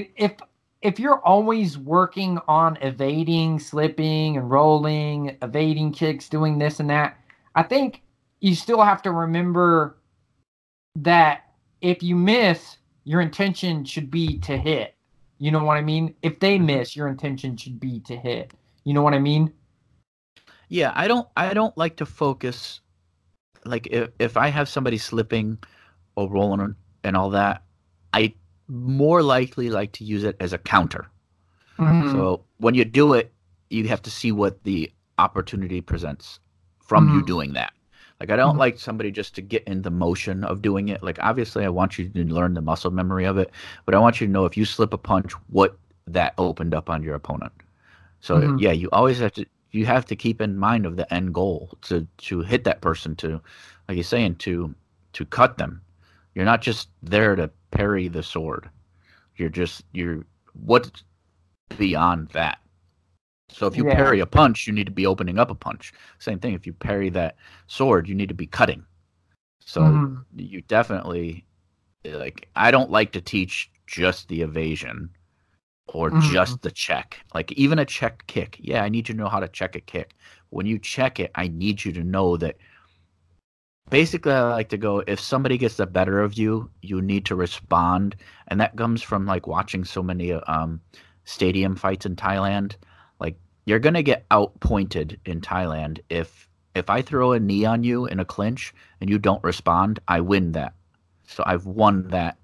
if you're always working on evading, slipping and rolling, evading kicks, doing this and that, I think you still have to remember that if you miss, your intention should be to hit. You know what I mean? If they miss, your intention should be to hit. You know what I mean? Yeah, I don't like to focus, like if I have somebody slipping or rolling and all that, I more likely like to use it as a counter. Mm-hmm. So when you do it, you have to see what the opportunity presents from you doing that. Like, I don't like somebody just to get in the motion of doing it. Like, obviously, I want you to learn the muscle memory of it, but I want you to know if you slip a punch, what that opened up on your opponent. So, yeah, you always have to keep in mind of the end goal to hit that person, to, like you're saying, to cut them. You're not just there to parry the sword. You're what's beyond that. So if you parry a punch, you need to be opening up a punch. Same thing. If you parry that sword, you need to be cutting. So you definitely, like, I don't like to teach just the evasion or just the check. Like, even a check kick. Yeah, I need you to know how to check a kick. When you check it, I need you to know that basically I like to go, if somebody gets the better of you, you need to respond. And that comes from, like, watching so many stadium fights in Thailand. Like, you're going to get outpointed in Thailand. If I throw a knee on you in a clinch and you don't respond, I win that. So I've won that,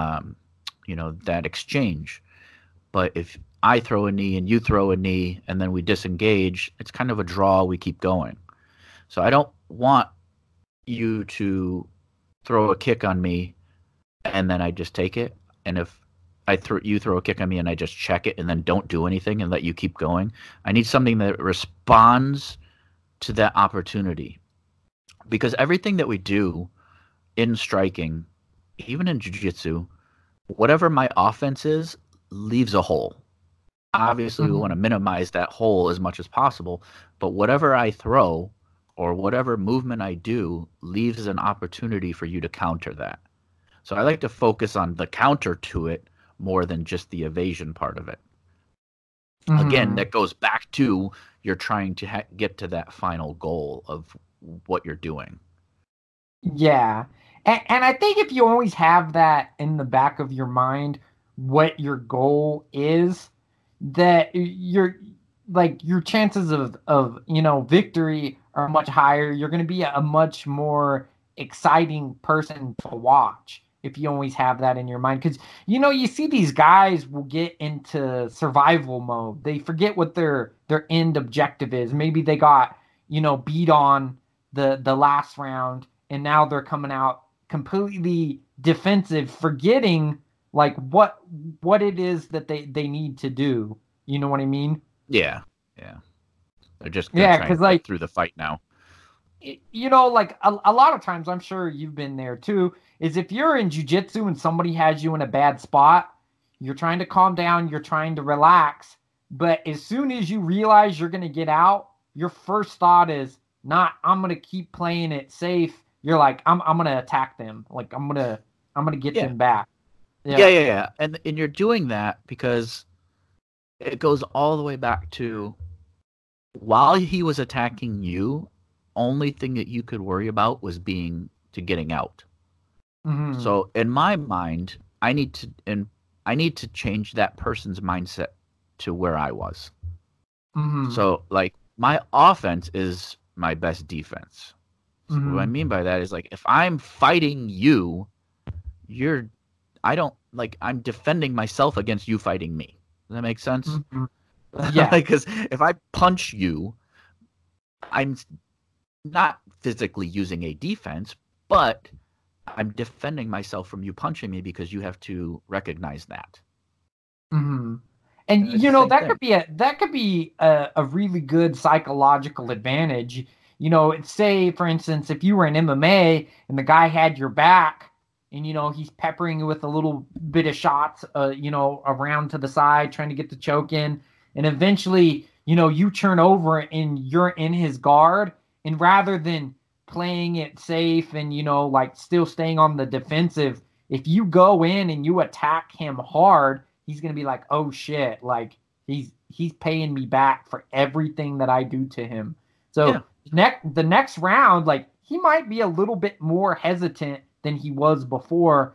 that exchange. But if I throw a knee and you throw a knee and then we disengage, it's kind of a draw. We keep going. So I don't want you to throw a kick on me and then I just take it. And if you throw a kick on me and I just check it and then don't do anything and let you keep going, I need something that responds to that opportunity. Because everything that we do in striking, even in jiu-jitsu, whatever my offense is, leaves a hole. Obviously, we want to minimize that hole as much as possible, but whatever I throw or whatever movement I do leaves an opportunity for you to counter that. So I like to focus on the counter to it more than just the evasion part of it. Again, that goes back to you're trying to get to that final goal of what you're doing. Yeah. And I think if you always have that in the back of your mind, what your goal is, that your chances of victory are much higher. You're going to be a much more exciting person to watch if you always have that in your mind. Because, you see these guys will get into survival mode. They forget what their end objective is. Maybe they got, beat on the last round, and now they're coming out completely defensive, forgetting like what it is that they need to do. You know what I mean? Yeah. They're just trying to get through the fight now. you know, like a lot of times, I'm sure you've been there too, is if you're in jiu-jitsu and somebody has you in a bad spot, you're trying to calm down, you're trying to relax, but as soon as you realize you're going to get out, your first thought is not, I'm going to keep playing it safe. You're like, I'm going to attack them. Like, I'm going to get them back. Yeah. And you're doing that because it goes all the way back to while he was attacking you, only thing that you could worry about was getting out. Mm-hmm. So in my mind, I need to change that person's mindset to where I was. Mm-hmm. So like my offense is my best defense. So what I mean by that is like if I'm fighting you, I'm defending myself against you fighting me. Does that make sense? Mm-hmm. Yeah. Because if I punch you, I'm not physically using a defense, but I'm defending myself from you punching me because you have to recognize that. Mm-hmm. And you know that could be a really good psychological advantage. You know, say for instance, if you were in MMA and the guy had your back, and you know he's peppering you with a little bit of shots, you know, around to the side, trying to get the choke in, and eventually, you know, you turn over and you're in his guard, and rather than playing it safe and you know like still staying on the defensive, if you go in and you attack him hard, he's going to be like, oh shit, like he's paying me back for everything that I do to him. So the next round, like he might be a little bit more hesitant than he was before,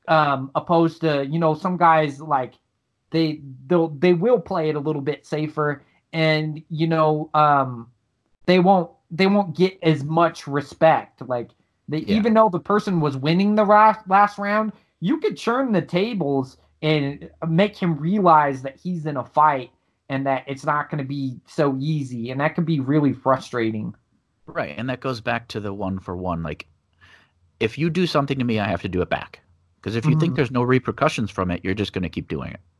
opposed to, you know, some guys like they will play it a little bit safer, and you know, they won't get as much respect. Like even though the person was winning the last round, you could turn the tables and make him realize that he's in a fight and that it's not going to be so easy. And that could be really frustrating. Right. And that goes back to the 1-for-1. Like, if you do something to me, I have to do it back. Because if you think there's no repercussions from it, you're just going to keep doing it.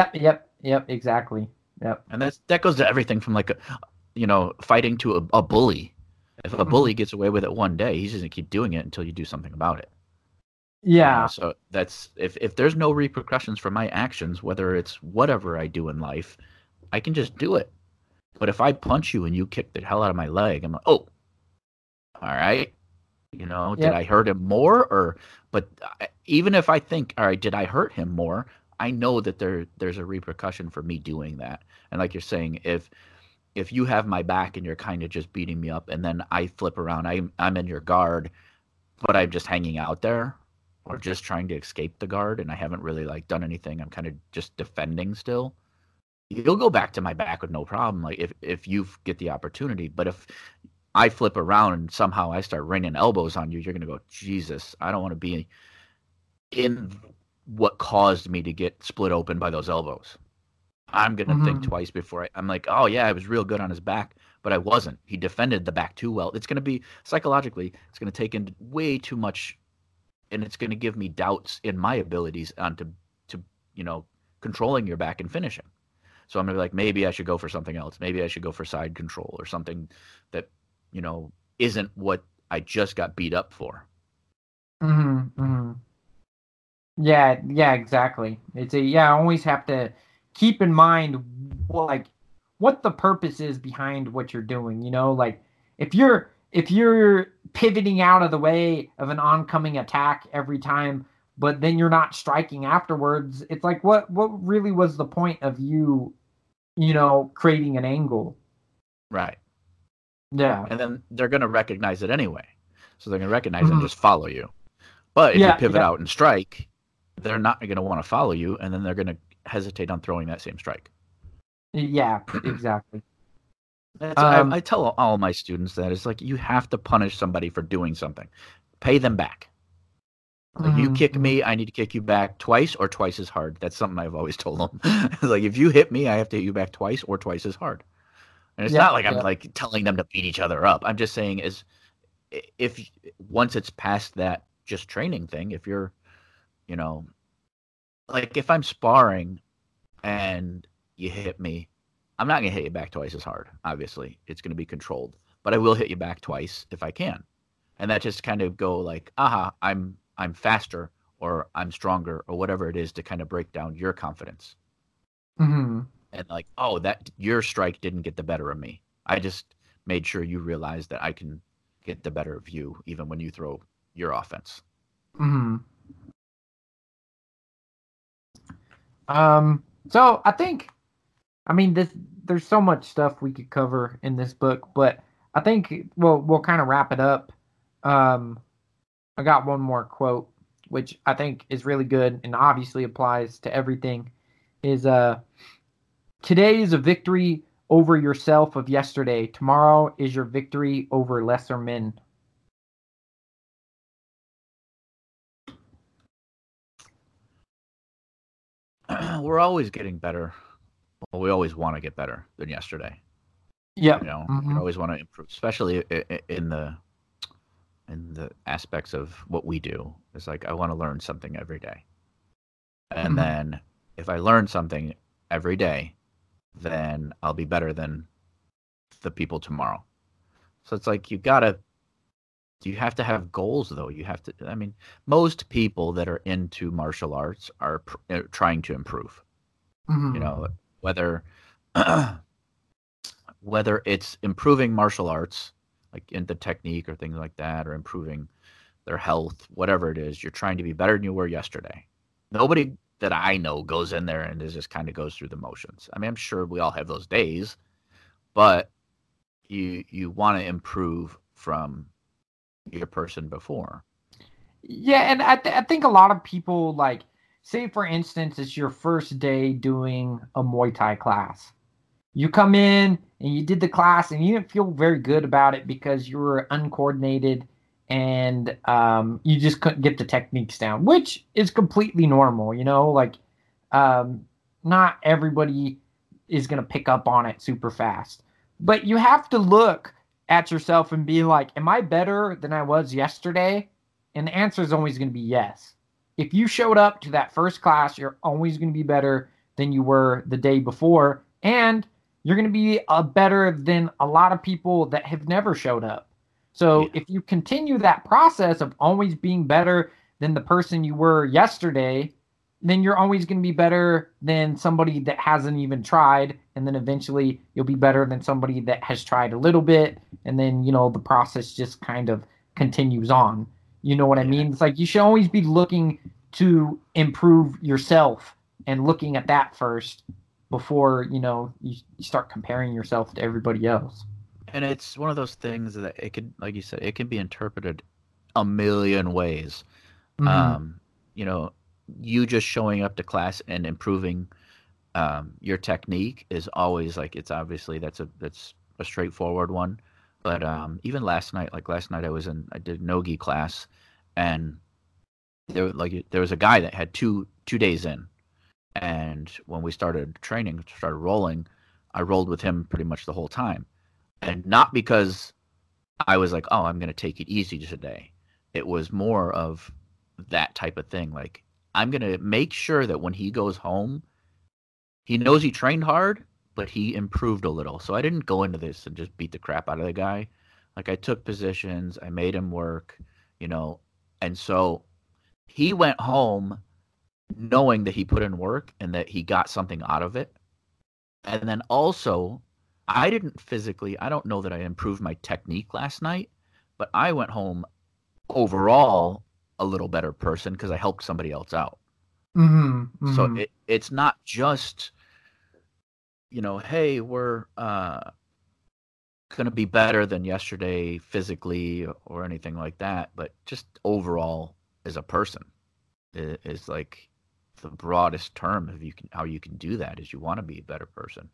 Yep, exactly. Yep. And that goes to everything from like, fighting to a bully. If a bully gets away with it one day, he's just going to keep doing it until you do something about it. Yeah. So that's if there's no repercussions for my actions, whether it's whatever I do in life, I can just do it. But if I punch you and you kick the hell out of my leg, I'm like, oh, all right. Did I hurt him more? But even if I think, all right, did I hurt him more? I know that there's a repercussion for me doing that. And like you're saying, if you have my back and you're kind of just beating me up, and then I flip around, I'm in your guard, but I'm just hanging out there, or just trying to escape the guard, and I haven't really like done anything. I'm kind of just defending still. You'll go back to my back with no problem, like if you get the opportunity. But if I flip around and somehow I start raining elbows on you, you're gonna go, Jesus, I don't want to be in what caused me to get split open by those elbows. I'm gonna think twice before I'm like, oh yeah, I was real good on his back, but I wasn't. He defended the back too well. It's gonna be psychologically, it's gonna take in way too much. And it's going to give me doubts in my abilities onto controlling your back and finishing. So I'm going to be like, maybe I should go for something else. Maybe I should go for side control or something that, isn't what I just got beat up for. Yeah, exactly. I always have to keep in mind what the purpose is behind what you're doing. Like if you're pivoting out of the way of an oncoming attack every time, but then you're not striking afterwards, it's like what really was the point of you creating an angle? Right. Yeah. And then they're going to recognize it anyway. So they're going to recognize it and just follow you. But if you pivot out and strike, they're not going to want to follow you, and then they're going to hesitate on throwing that same strike. Yeah, exactly. I tell all my students that it's like you have to punish somebody for doing something. Pay them back. Like you kick me, I need to kick you back twice or twice as hard. That's something I've always told them. It's like if you hit me, I have to hit you back twice or twice as hard. And it's not like I'm like telling them to beat each other up. I'm just saying if once it's past that just training thing, if you're, like if I'm sparring and you hit me, I'm not going to hit you back twice as hard. Obviously, it's going to be controlled. but I will hit you back twice if I can. And that just kind of go like, aha, I'm faster, or I'm stronger, or whatever it is, to kind of break down your confidence. Mm-hmm. And like, oh, that your strike didn't get the better of me. I just made sure you realize that I can get the better of you even when you throw your offense. Mm-hmm. So I think, I mean, there's so much stuff we could cover in this book, but I think we'll kind of wrap it up. I got one more quote, which I think is really good and obviously applies to everything. Is today is a victory over yourself of yesterday. Tomorrow is your victory over lesser men. We're always getting better. Well, we always want to get better than yesterday. Yeah. You know, Mm-hmm. we always want to improve, especially in the aspects of what we do. It's like, I want to learn something every day. And Mhm. then if I learn something every day, then I'll be better than the people tomorrow. So it's like, you have to have goals, though. You have to, I mean, most people that are into martial arts are trying to improve. Mhm. You know, whether whether it's improving martial arts, like in the technique or things like that, or improving their health, whatever it is, you're trying to be better than you were yesterday. Nobody that I know goes in there and just kind of goes through the motions. I mean, I'm sure we all have those days, but you want to improve from your person before. Yeah, and I think a lot of people, like, say for instance, it's your first day doing a Muay Thai class. You come in and you did the class and you didn't feel very good about it because you were uncoordinated and you just couldn't get the techniques down, which is completely normal, you know, like not everybody is going to pick up on it super fast. But you have to look at yourself and be like, am I better than I was yesterday? And the answer is always going to be yes. If you showed up to that first class, you're always going to be better than you were the day before. And you're going to be better than a lot of people that have never showed up. So if you continue that process of always being better than the person you were yesterday, then you're always going to be better than somebody that hasn't even tried. And then eventually you'll be better than somebody that has tried a little bit. And then, you know, the process just kind of continues on. You know what I mean? It's like you should always be looking to improve yourself and looking at that first before, you know, you start comparing yourself to everybody else. And it's one of those things that it could, like you said, it can be interpreted a million ways. Mm-hmm. You know, you just showing up to class and improving your technique is always like, it's obviously that's a straightforward one. But even last night I did nogi class, and there was a guy that had two days in, and when we started rolling, I rolled with him pretty much the whole time. And not because I was like, oh, I'm going to take it easy today. It was more of that type of thing. Like, I'm going to make sure that when he goes home, he knows he trained hard, but he improved a little. So I didn't go into this and just beat the crap out of the guy. Like, I took positions, I made him work, you know. And so he went home knowing that he put in work and that he got something out of it. And then also, I don't know that I improved my technique last night, but I went home overall a little better person because I helped somebody else out. Mm-hmm. Mm-hmm. So it's not just, you know, hey, we're going to be better than yesterday physically or anything like that, but just overall as a person is like the broadest term of how you can do that is you want to be a better person.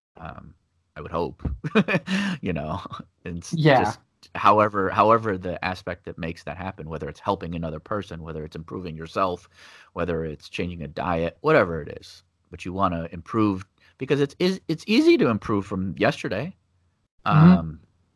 I would hope, you know, and just however the aspect that makes that happen, whether it's helping another person, whether it's improving yourself, whether it's changing a diet, whatever it is, but you want to improve because it's easy to improve from yesterday. Mm-hmm.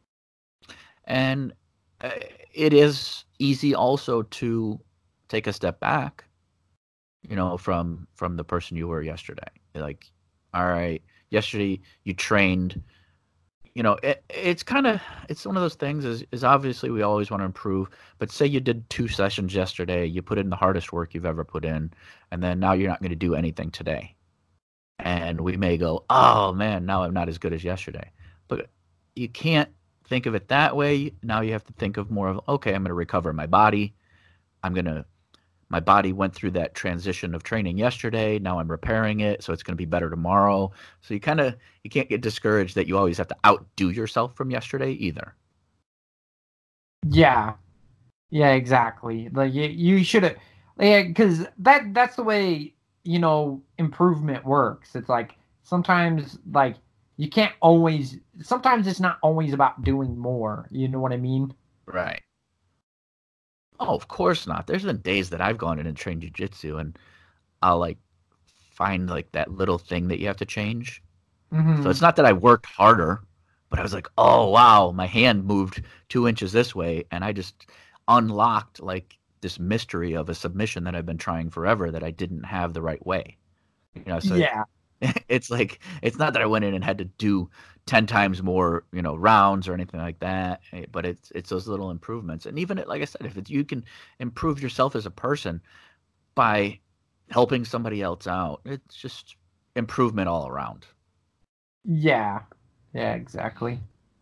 And it is easy also to take a step back, you know, from the person you were yesterday. Like, all right, yesterday you trained, it's one of those things is obviously we always want to improve, but say you did 2 sessions yesterday, you put in the hardest work you've ever put in, and then now you're not going to do anything today. And we may go, oh man, now I'm not as good as yesterday. But you can't think of it that way. Now you have to think of more of, okay, I'm going to recover my body. My body went through that transition of training yesterday. Now I'm repairing it, so it's going to be better tomorrow. So you can't get discouraged that you always have to outdo yourself from yesterday either. Yeah, exactly. Like you should, because that's the way improvement works. It's like sometimes like you can't always. Sometimes it's not always about doing more. You know what I mean? Right. Oh, of course not. There's been days that I've gone in and trained jiu-jitsu, and I'll like find like that little thing that you have to change. Mm-hmm. So it's not that I worked harder, but I was like, oh wow, my hand moved 2 inches this way, and I just unlocked like this mystery of a submission that I've been trying forever that I didn't have the right way. So yeah. It's like, it's not that I went in and had to do 10 times more, rounds or anything like that, but it's those little improvements. And even like I said, if you can improve yourself as a person by helping somebody else out, it's just improvement all around. Yeah, exactly.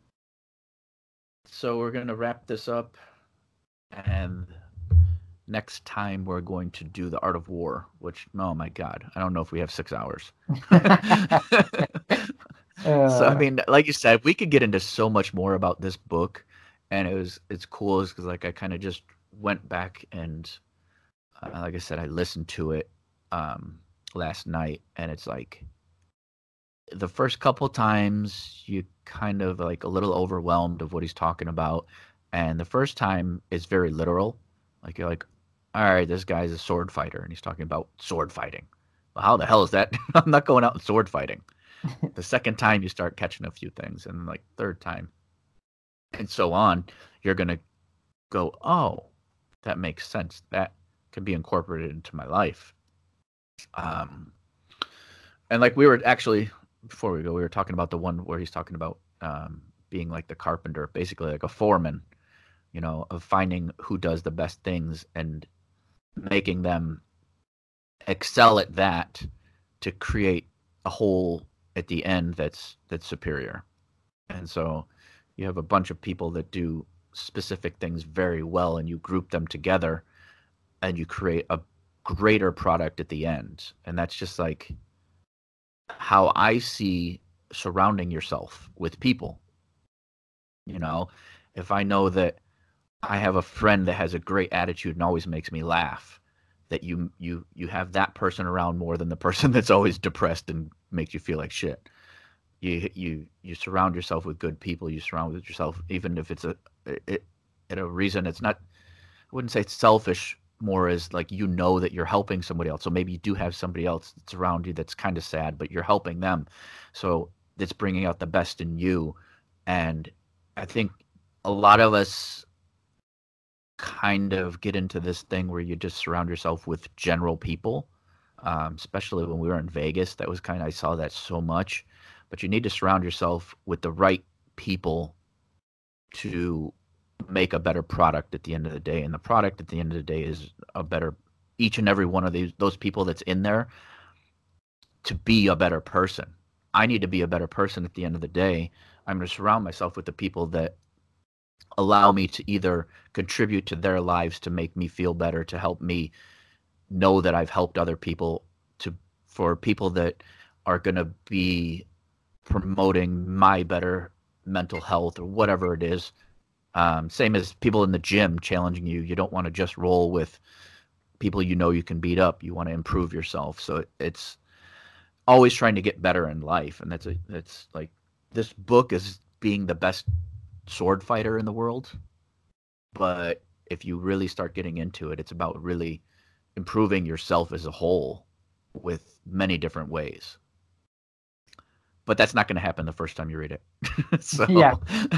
So we're going to wrap this up, and next time we're going to do the Art of War, which, oh my God, I don't know if we have 6 hours. So, I mean, like you said, we could get into so much more about this book, and it's cool because like I kind of just went back and like I said, I listened to it last night, and it's like the first couple times you kind of like a little overwhelmed of what he's talking about, and the first time is very literal. Like you're like, all right, this guy's a sword fighter, and he's talking about sword fighting. Well, how the hell is that? I'm not going out and sword fighting. The second time you start catching a few things, and like third time, and so on, you're gonna go, oh, that makes sense. That could be incorporated into my life. And like we were actually before we were talking about the one where he's talking about being like the carpenter, basically like a foreman, of finding who does the best things and making them excel at that to create a whole at the end that's superior. And so you have a bunch of people that do specific things very well, and you group them together and you create a greater product at the end. And that's just like how I see surrounding yourself with people. If I know that I have a friend that has a great attitude and always makes me laugh, that you have that person around more than the person that's always depressed and makes you feel like shit. You surround yourself with good people. You surround with yourself, even if it's a reason. It's not. I wouldn't say it's selfish. More as like that you're helping somebody else. So maybe you do have somebody else that's around you that's kind of sad, but you're helping them. So it's bringing out the best in you. And I think a lot of us kind of get into this thing where you just surround yourself with general people, especially when we were in Vegas. That was I saw that so much. But you need to surround yourself with the right people to make a better product at the end of the day. And the product at the end of the day is a better, each and every one of those people that's in there to be a better person. I need to be a better person at the end of the day. I'm going to surround myself with the people that allow me to either contribute to their lives to make me feel better, to help me know that I've helped other people, for people that are going to be promoting my better mental health or whatever it is. Same as people in the gym challenging you. You don't want to just roll with people you can beat up. You want to improve yourself. So it's always trying to get better in life. And that's like, this book is being the best sword fighter in the world. But if you really start getting into it, it's about really improving yourself as a whole with many different ways. But that's not going to happen the first time you read it. So, yeah.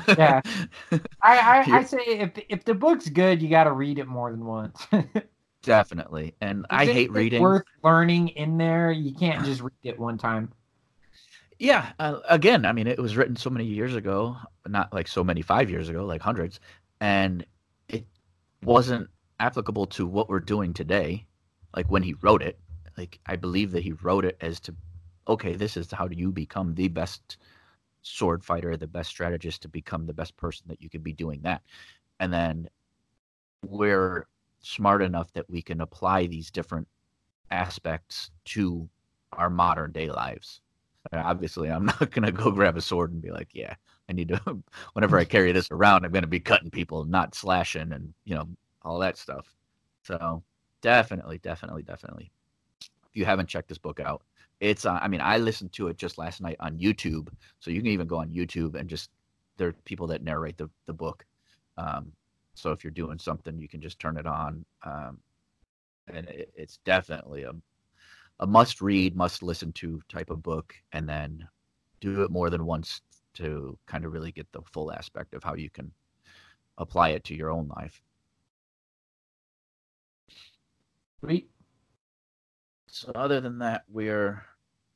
I say if the book's good, you got to read it more than once. Definitely. And I hate reading. Worth learning in there. You can't just read it one time. Yeah. Again, I mean, it was written so many years ago, not like so many 5 years ago, like hundreds, and it wasn't applicable to what we're doing today. Like when he wrote it, like I believe that he wrote it as to, okay, this is how do you become the best sword fighter, the best strategist to become the best person that you can be doing that. And then we're smart enough that we can apply these different aspects to our modern day lives. Obviously, I'm not going to go grab a sword and be like, yeah, I need to, whenever I carry this around, I'm going to be cutting people, not slashing and, all that stuff. So definitely. If you haven't checked this book out, it's, I listened to it just last night on YouTube. So you can even go on YouTube and there are people that narrate the book. So if you're doing something, you can just turn it on. And it's definitely a must-read, must-listen to type of book, and then do it more than once to kind of really get the full aspect of how you can apply it to your own life. Sweet. So other than that, we're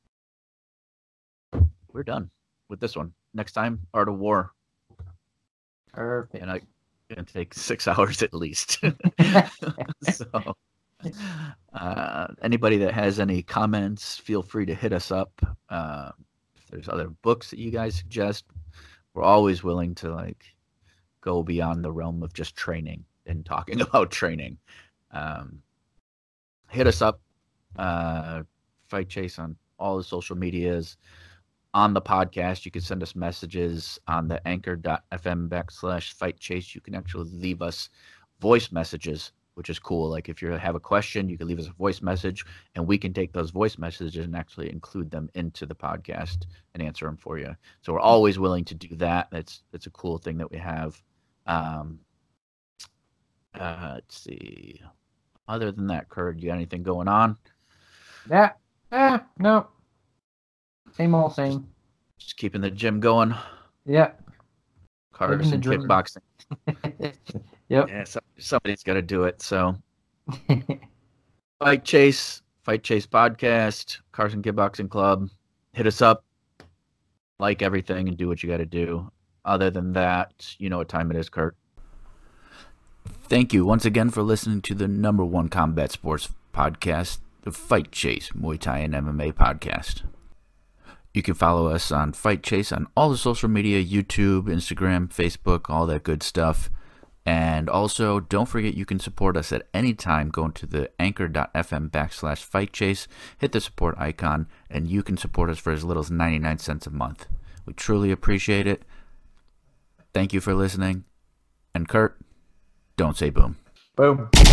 done with this one. Next time, Art of War. Perfect. And it's going to take 6 hours at least. So anybody that has any comments, feel free to hit us up. If there's other books that you guys suggest, we're always willing to go beyond the realm of just training and talking about training. Hit us up, Fight Chase on all the social medias. On the podcast, you can send us messages on the anchor.fm/Fight Chase. You can actually leave us voice messages, which is cool. Like if you have a question, you can leave us a voice message, and we can take those voice messages and actually include them into the podcast and answer them for you. So we're always willing to do that. That's a cool thing that we have. Let's see. Other than that, Kurt, you got anything going on? Yeah. No. Same old same. Just keeping the gym going. Yeah. Cars and kickboxing. Yep. Yeah, somebody's got to do it. So, Fight Chase Podcast, Carson Kickboxing Club. Hit us up, like everything, and do what you got to do. Other than that, you know what time it is, Kurt. Thank you once again for listening to the #1 combat sports podcast, the Fight Chase Muay Thai and MMA podcast. You can follow us on Fight Chase on all the social media, YouTube, Instagram, Facebook, all that good stuff. And also, don't forget you can support us at any time going to the anchor.fm/Fight Chase. Hit the support icon, and you can support us for as little as 99 cents a month. We truly appreciate it. Thank you for listening. And Kurt, don't say boom. Boom.